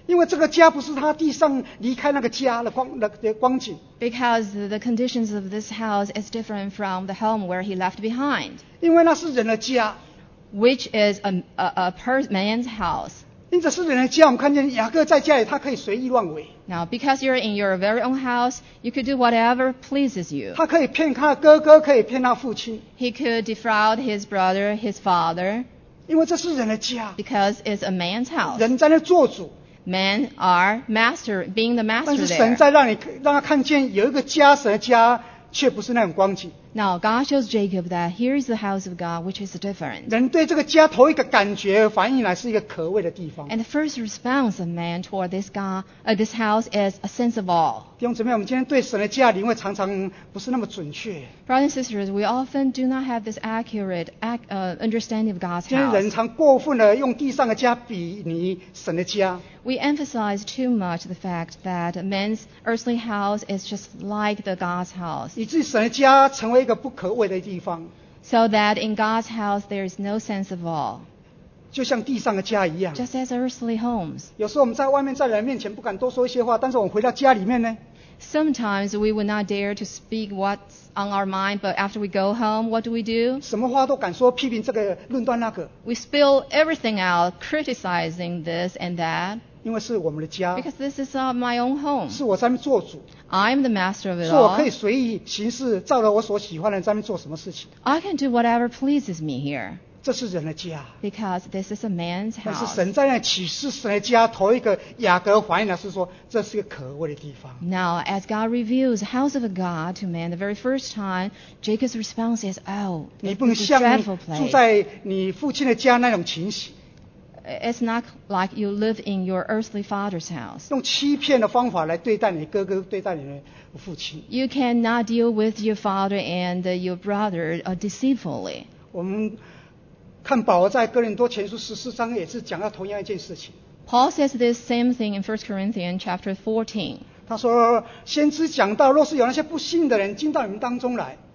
因为这个家不是他地上离开那个家的光那个光景， Because the conditions of this house is different from the home where he left behind, 因为那是人的家。 which is a, a, a per man's house. 因此是人的家，我们看见雅各在家里，他可以随意乱为， Now, because you're in your very own house, you could do whatever pleases you. 他可以骗他的哥哥，可以骗他父亲， He could defraud his brother, his father, 因为这是人的家， because it's a man's house. 人在那做主。 Men are master, being the 但 master 是神 there. 在让你让他看见有一个家，神的家却不是那种光景。 Now, God shows Jacob that here is the house of God, which is different. 人对这个家头一个感觉反应来是一个可畏的地方。 And the first response of man toward this God, uh, this house, is a sense of awe. 弟兄姊妹，我们今天对神的家领会常常不是那么准确。 Brothers and sisters, we often do not have this accurate ac- uh, understanding of God's 今天人 house. 常过分的用地上的家比拟神的家， We emphasize too much the fact that man's earthly house is just like the God's house, 以致神的家成为一个不可畏的地方， so that in God's house there is no sense of awe, 就像地上的家一样。 just as earthly homes. 有时候我们在外面在人面前不敢多说一些话，但是我们回到家里面呢， Sometimes we would not dare to speak what's on our mind, but after we go home, what do we do? 什么话都敢说，批评这个论断那个， We spill everything out, criticizing this and that, 因为是我们的家， because this is uh, my own home. 是我在那边做主， I'm the master of it 是我可以 all. 随意行事，照着我所喜欢的在那边做什么事情。 I can do whatever pleases me here, 这是人的家， because this is a man's 但是 house. 神在那启示神的家，头一个雅各反应的是说，这是一个可畏的地方。 Now, as God reveals the house of God to man the very first time, Jacob's response is, oh, 你不能 it's a 像 dreadful 住 place. 在你父亲的家那种情形， It's not like you live in your earthly father's house. 用欺骗的方法来对待你哥哥，对待你的父亲。 You cannot deal with your father and uh, your brother uh, deceitfully. 我们看保罗在哥林多前书十四章也是讲到同样一件事情。 Paul says this same thing in First Corinthians chapter fourteen. 他说：“先知讲到，若是有那些不信的人进到你们当中来，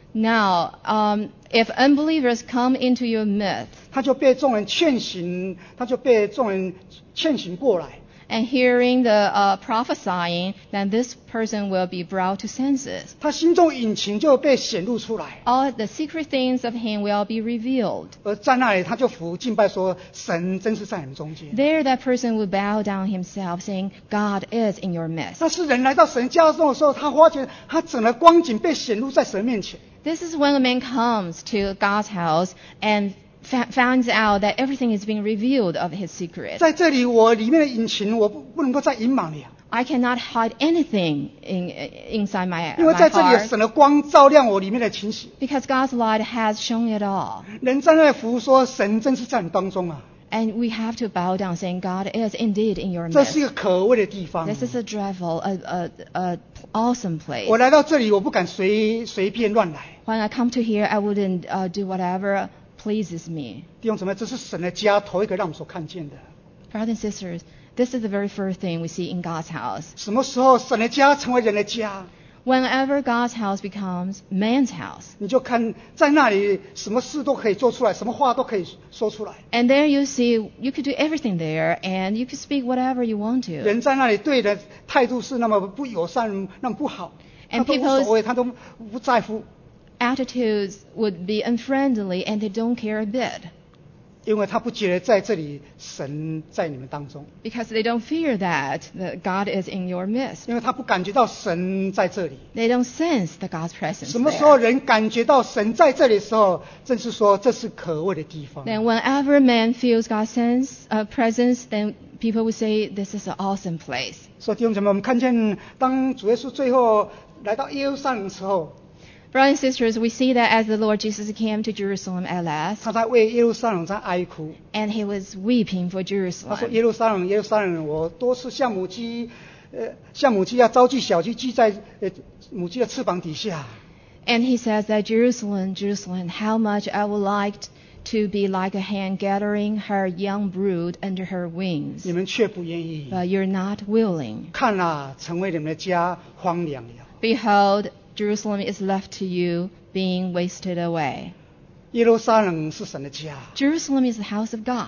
Now, um, if unbelievers come into your midst 他就被众人劝醒，他就被众人劝醒过来。 and hearing the uh, prophesying, then this person will be brought to senses. 他心中隐情就被显露出来， All the secret things of him will be revealed. 而在那里他就俯敬拜说：神真是在你们中间。 There, that person will bow down himself, saying, God is in your midst. 但是人来到神家中的时候，他发觉他整个光景被显露在神面前。 This is when a man comes to God's house and fa- finds out that everything is being revealed of his secret. 在这里，我里面的隐情，我不不能够再隐瞒了， I cannot hide anything in, inside my, 因为 my 在这里 heart 神的光照亮我里面的情形。 because God's light has shown it all. 人在那里服说：神真是在你当中啊！ And we have to bow down, saying, God is indeed in your 这是一 midst. 个可畏的地方。 This is a dreadful, a, a, a awesome place. 我来到这里，我不敢随随便乱来。 When I come to here, I wouldn't uh, do whatever pleases me. 弟兄姊妹，这是神的家头一个让我们所看见的。 Brothers and sisters, this is the very first thing we see in God's house. 什么时候神的家成为人的家， Whenever God's house becomes man's house, 你就看在那里，什么事都可以做出来，什么话都可以说出来。 and there you see you could do everything there, and you could speak whatever you want to. 人在那里对的态度是那么不友善，那么不好， And 他都无 people's- 所谓，他都不在乎， Attitudes would be unfriendly, and they don't care a bit 因为他不觉得在这里神在你们当中， because they don't fear that, that God is in your midst. 因为他不感觉到神在这里。 They don't sense the God's presence 什么时候 there. 人感觉到神在这里的时候，正是说这是可畏的地方。 Then whenever man feels God's sense, uh, presence, then people will say this is an awesome place. 所以弟兄姐妹，我们看见当主耶稣最后来到耶路撒冷的时候， Brothers and sisters, we see that as the Lord Jesus came to Jerusalem at last, 他在为耶路撒冷在哀哭。 and he was weeping for 他说： Jerusalem. 耶路撒冷，耶路撒冷，我多次像母鸡，呃，像母鸡要招聚小鸡，系在呃母鸡的翅膀底下。 And he says that Jerusalem, Jerusalem, how much I would like to be like a hen gathering her young brood under her wings. 你们却不愿意。 But you're not willing. 看啦，成为你们的家荒凉了。 Behold, Jerusalem is left to you, being wasted away. 耶路撒冷是神的家， Jerusalem is the house of God.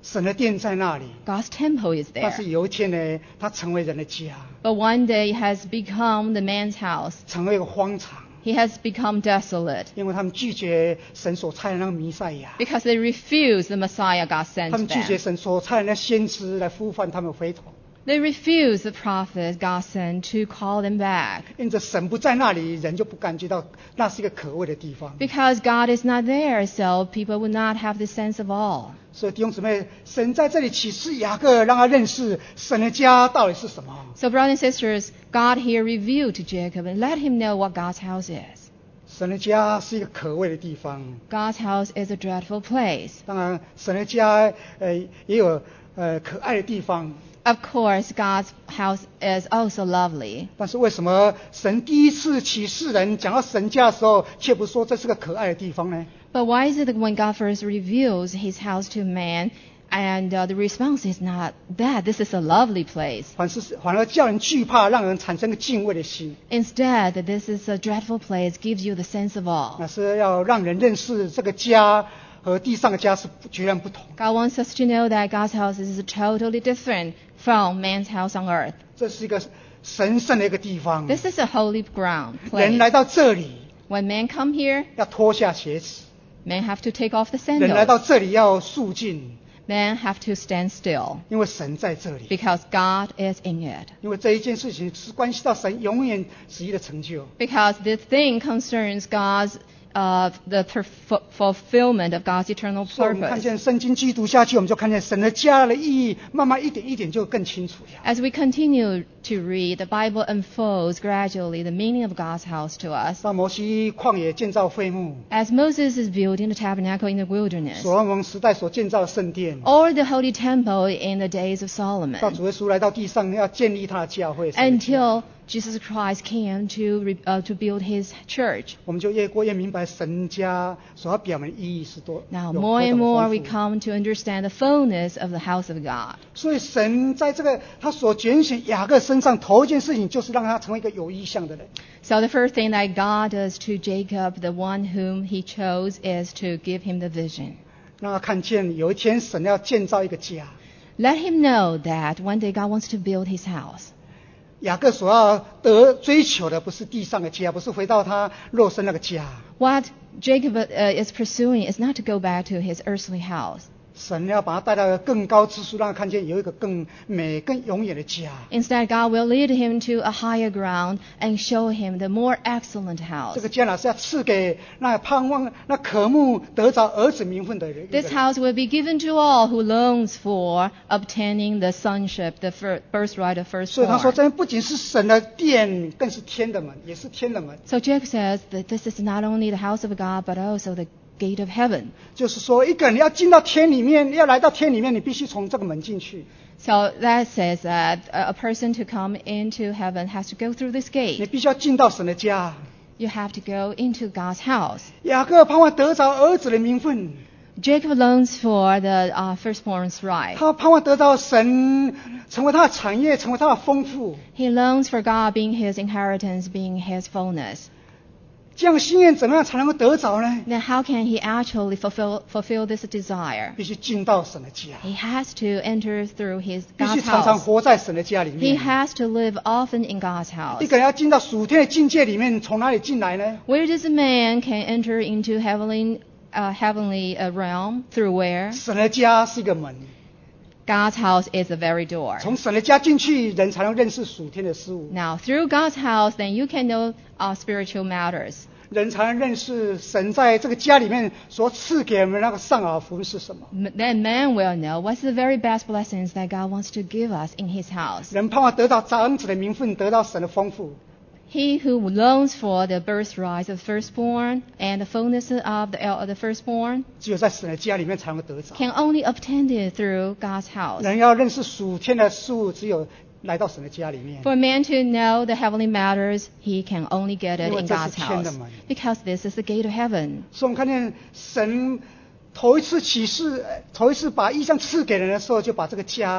神的殿在那里， God's temple is 但 there. 是有一天呢，它成为人的家， But one day it has become the man's house. 成为一个荒场， He has become desolate 因为他们拒绝神所差的那个弥赛亚， because they refuse the Messiah God 他 sent 们拒绝 them. 神所差的那先知来呼唤他们回头。 They refuse the prophet God sent to call them back. 因着神不在那里，人就不感觉到那是一个可畏的地方。 Because God is not there, so people would not have the sense of awe. 所以弟兄姊妹，神在这里启示雅各，让他认识神的家到底是什么。 So brothers and sisters, God here revealed to Jacob and let him know what God's house is. 神的家是一个可畏的地方。 God's house is a dreadful place. 当然，神的家呃也有呃可爱的地方。 Of course, God's house is also lovely. 但是为什么神第一次启示人讲到神家的时候，却不说这是个可爱的地方呢？ But why is it that when God first reveals his house to man, and uh, the response is not that this is a lovely place? 反是反而叫人惧怕，让人产生个敬畏的心。 Instead, that this is a dreadful place gives you the sense of awe. 那是要让人认识这个家和地上的家是截然不同。 God wants us to know that God's house is totally different from man's house on earth. 这是一个神圣的一个地方。 This is a holy ground 人 place. 来到这里 When men come here, 要脱下鞋子， men have to take off the 人来到 sandals. 这里要肃静， Men have to stand still 因为神在这里。 because God is in it. 因为这一件事情是关系到神永远旨意的成就。 Because this thing concerns God's uh, the perf- fulfillment of God's eternal 所以我们看 purpose. 见圣经继续读下去，我们就看见神的家的意义，慢慢一点一点就更清楚了。 As we continue to read, the Bible unfolds gradually the meaning of God's house to us. 到摩西旷野建造会幕， As Moses is building the tabernacle in the wilderness, 所罗门时代所建造的圣殿， or the holy temple in the days of 到 Solomon, 主耶稣来到地上要建立他的教会，神的家 until Jesus Christ came to re- uh, to build His church. 我们就越过越明白神家所要表明的意义是多。 Now, 有 more 何 and 等 more 丰 we 富 come to understand the fullness of the house of God. 所以神在这个他所拣选雅各身上，头一件事情就是让他成为一个有意向的人。 So the first thing that God does to Jacob, the one whom He chose, is to give him the vision. 让他看见有一天神要建造一个家。 Let him know that one day God wants to build His house. 雅各所要得追求的不是地上的家，不是回到他肉身那个家。 What Jacob uh, is pursuing is not to go back to his earthly house. 神要把他带到一个更高之处，让他看见有一个更美、更永远的家。 Instead, God will lead him to a higher ground and show him the more excellent 这 house. 个家乃是要赐给那盼望、那渴慕得着儿子名分的人。 This house will be given to all who longs for obtaining the sonship, the fir- birthright of 所以他说， firstborn. 这不仅是神的殿，更是天的门，也是天的门。 So Jacob says that this is not only the house of God, but also the gate of heaven. 就是说，一个人要进到天里面，要来到天里面，你必须从这个门进去。 So that says that a a person to come into heaven has to go through this 你 gate. 必须要进到神的家。 You have to go into God's house. 雅各盼望得着儿子的名分， Jacob longs for the uh, firstborn's right. 他盼望得到神成为他的产业，成为他的丰富。 He longs for God being his inheritance, being his fullness. 这样的心愿怎么样才能够得着呢？ Then how can he actually fulfill fulfill this desire? 必须进到神的家， He has to enter through his 必须 God's 常常 house. 活在神的家里 He 面。 has to live often in God's house. 一个人要进到属天的境界里面，从哪里进来呢？ Where does a man can enter into heavenly uh, heavenly uh, realm? Through where? 神的家是一个门， God's house is the very door. 从神的家进去，人才能认识属天的事物， Now, through God's house, then you can know uh, spiritual matters. 人才能认识神在这个家里面所赐给我们那个上好福是什么。 M- Then man will know what's the very best blessings that God wants to give us in His house. 人盼望得到长子的名分，得到神的丰富。 He who longs for the birthright of firstborn and the fullness of the, uh, the firstborn 只有在神的家里面才能够得着。 can only obtain it through God's house. 人要认识属天的事物，只有来到神的家里面。 For man to know the heavenly matters, he can only get it 因为 in 这是 God's 天的 house. 门。 Because this is the gate of heaven. 所以我们看见神头一次启示，呃头一次把异象赐给人的时候，就把这个家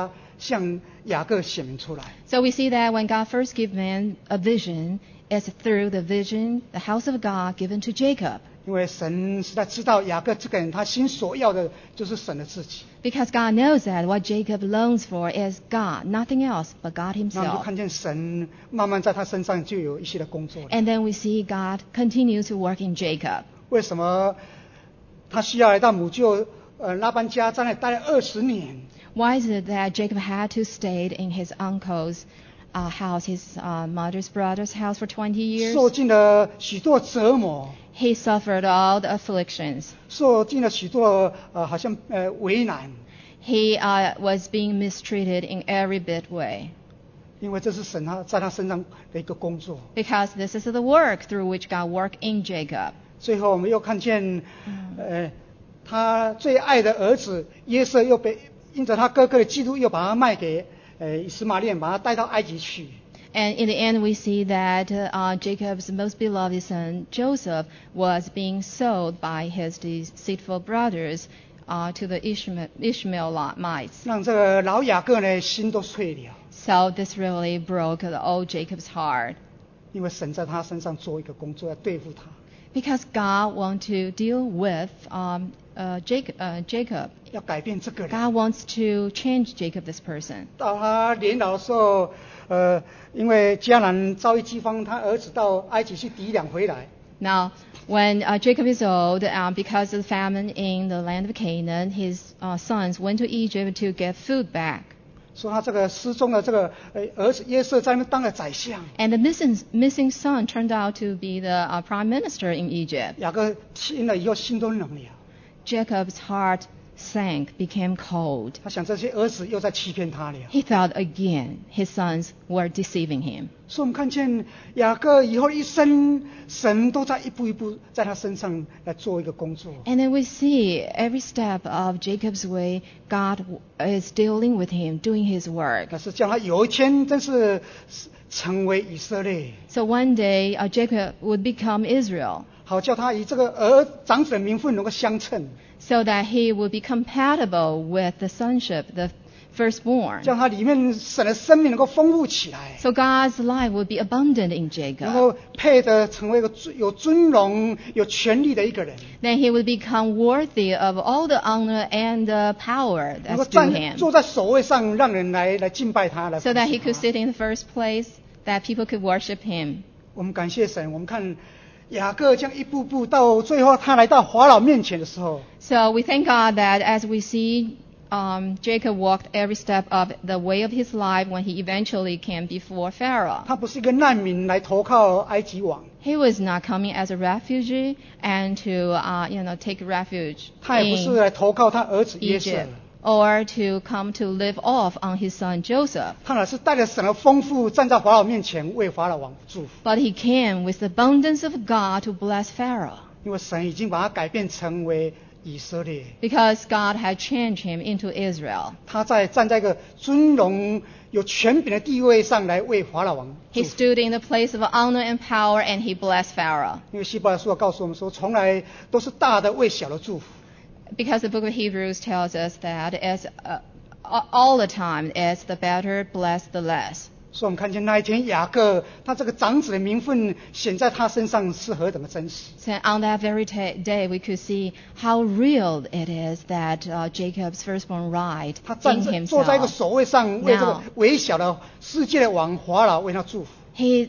向雅各显明出来。 So we see that when God first gives man a vision, it's through the vision, the house of God given to Jacob. 因为神实在知道雅各这个人，他心所要的就是神的自己。 Because God knows that what Jacob longs for is God, nothing else but God 那我们就 himself. 看见神慢慢在他身上就有一些的工作了。 And then we see God continue to work in Jacob. 为什么他需要来到母舅呃拉班家，在那里待了二十年？ Why is it that Jacob had to stay in his uncle's uh, house, his uh, mother's brother's house for twenty 受 years? 尽了许多折磨， He suffered all the afflictions. 受尽了许多呃好像呃为难， He uh, was being mistreated in every bit way. 因为这是神他在他身上的一个工作。 Because this is the work through which God worked in Jacob. 最后我们又看见，呃，他最爱的儿子约瑟又被因着他哥哥的嫉妒，又把他卖给呃以实玛利，把他带到埃及去。 And in the end, we see that uh, Jacob's most beloved son, Joseph, was being sold by his deceitful brothers uh, to the Ishmael, Ishmaelites. 让这个老雅各呢心都碎了， So this really broke the old Jacob's heart. 因为神在他身上做一个工作，要对付他， Because God wants to deal with um, uh, Jacob, uh, Jacob. 要改变这个人。 God wants to change Jacob, this person. 到他年老的时候，呃，因为迦南遭遇饥荒，他儿子到埃及去抵粮回来， Now, when uh, Jacob is old, um, because of the famine in the land of Canaan, his uh, sons went to Egypt to get food back. 说他这个失踪的这个呃儿子约瑟在那边当了宰相。 And the missing, missing son turned out to be the uh, prime minister in Egypt. 雅各听了以后心都冷了， Jacob's heart sank, became cold. 他想这些儿子又在欺骗他了。 He thought again his sons were deceiving him. 所以我们看见雅各以后一生，神都在一步一步在他身上来做一个工作。 And then we see every step of Jacob's way, God is dealing with him, doing his work. 但是叫他有一天真是成为以色列， So one day uh, Jacob would become Israel, 好叫他以这个儿长子的名分能够相称， so that he would be compatible with the sonship, the firstborn. 叫他里面神的生命能够丰富起来， So God's life would be abundant in 能 Jacob. 够配得成为一个尊有尊荣、有权力的一个人， Then he would become worthy of all the honor and the power 能够 that's due 站 him, 坐在首位上，让人来来敬拜他，来 so that he 服 could 侍他 sit in the first place, that people could worship him. 我们感谢神，我们看雅各这样一步步到最后，他来到法老面前的时候， So we thank God that as we see um, Jacob walked every step of the way of his life when he eventually came before Pharaoh. 他不是一个难民来投靠埃及王， He was not coming as a refugee and to, uh, you know, take refuge 他也不是 in 来投靠他儿子约瑟， Egypt or to come to live off on his son Joseph. 他乃是带着神的丰富，站在法老面前为法老王祝福， But he came with the abundance of God to bless Pharaoh, 因为神已经把他改变成为以色列， because God had changed him into Israel. 他在站在一个尊荣有权柄的地位上来为法老王祝 He 福。 stood in the place of honor and power, and he blessed Pharaoh. 因为希伯来书告诉我们说，从来都是大的为小的祝福。 Because the book of Hebrews tells us that as uh, all the time, as the better bless the less. 所以我们看见那一天雅各他这个长子的名分显在他身上是何等的真实。 So on that very ta day, we could see how real it is that uh, Jacob's firstborn right 他站 in 在坐在一个 himself. 首位上，为这个 Now- 微小的世界的王法老为他祝福。 He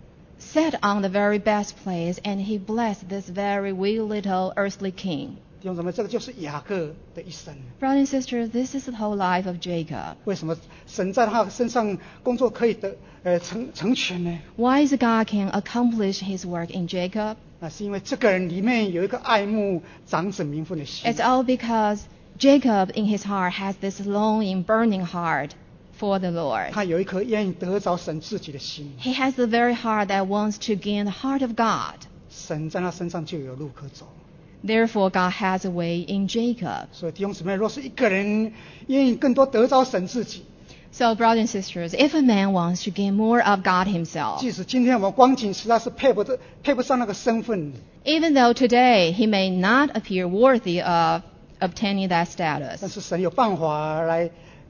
sat on the very best place, and he blessed this very wee little earthly king. 弟兄姊妹，这个就是雅各的一生。 Brothers and sisters, this is the whole life of Jacob. 为什么神在他身上工作可以得呃成成全呢？ Why is God can accomplish his work in Jacob? 那是因为这个人里面有一个爱慕长子名分的心。 It's all because Jacob in his heart has this longing, burning heart for the Lord. 他有一颗愿意得着神自己的心， He has the very heart that wants to gain the heart of God. 神在他身上就有路可走。 Therefore, God has a way in Jacob. 所以弟兄姊妹，若是一个人愿意更多得着神自己， So, brothers and sisters, if a man wants to gain more of God himself, 即使今天我们光景实在是配不得、配不上那个身份， even though today he may not appear worthy of obtaining that 但 status, 是神有办法来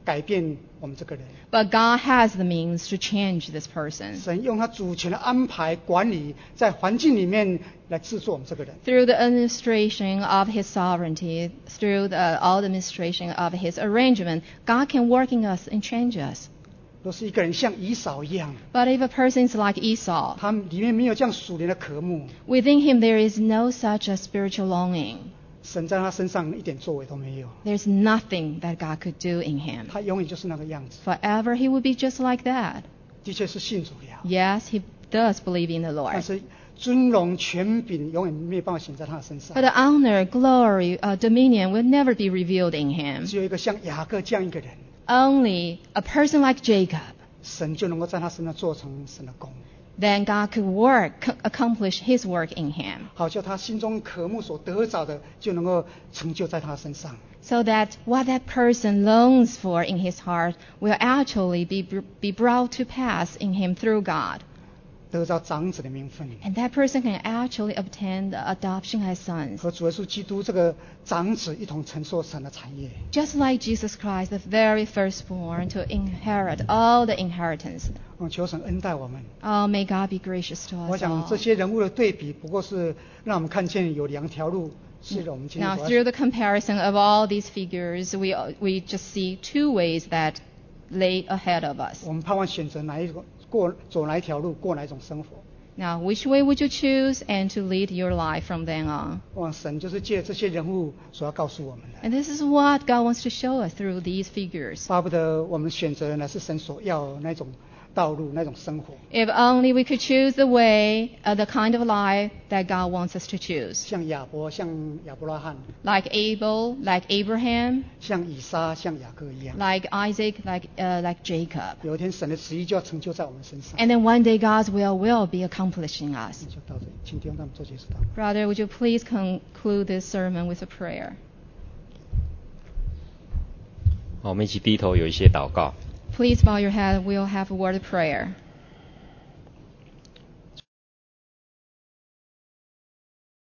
改变我们这个人。 But God has the means to change this person. 神用他主权的安排管理，在环境里面来制作我们这个人。 Through the administration of His sovereignty, through the, all the administration of His arrangement, God can work in us and change us. 若是一个人像以扫一样， But if a person is like Esau, 他里面没有这样属灵的渴慕， within him there is no such a spiritual longing. 神在他身上一点作为都没有， There's nothing that God could do in him. 他永远就是那个样子。 Forever he would be just like that. 的确是信主了， Yes, he does believe in the 但 Lord. 是尊荣权柄永远没有办法显在他的身上 But。the honor, glory, uh, dominion will never be revealed in him. 只有一个像雅各这样一个人， Only a person like Jacob, 神就能够在他身上做成神的功， then God could work, c- accomplish his work in him. 好叫他心中渴慕所得着的，就能够成就在他身上。 So that what that person longs for in his heart will actually be, br- be brought to pass in him through God. 得着长子的名分， And that person can actually obtain the adoption as sons. 和主耶稣基督这个长子一同承受神的产业。 Just like Jesus Christ, the very firstborn, to inherit all the inheritance. 嗯，求神恩待我们。 Oh, may God be gracious to 我 us 想 all. 这些人物的对比，不过是让我们看见有两条路是我们今天 Now, 所 through 要 the comparison of all these figures, we, we just see two ways that lay ahead of us. 我们盼望选择哪一种过走哪一条路，过哪一种生活。 Now, which way would you choose and to lead your life from then on? 望神就是借这些人物所要告诉我们的， And this is what God wants to show us through these figures. 巴不得我们选择乃是神所要那种道路，那种生活。 If only we could choose the way, uh, the kind of life that God wants us to choose. 像亚伯，像亚伯拉罕， Like Abel, like Abraham, 像以撒，像雅各一样。 like Isaac, like, uh, like Jacob. 有一天神的旨意就要成就在我们身上。 And then one day God's will will be accomplished in us. 就到这里，请弟兄他们做结束祷告。 Brother, would you please conclude this sermon with a prayer? 好，我们一起低头有一些祷告。 Please bow your head. We'll have a word of prayer.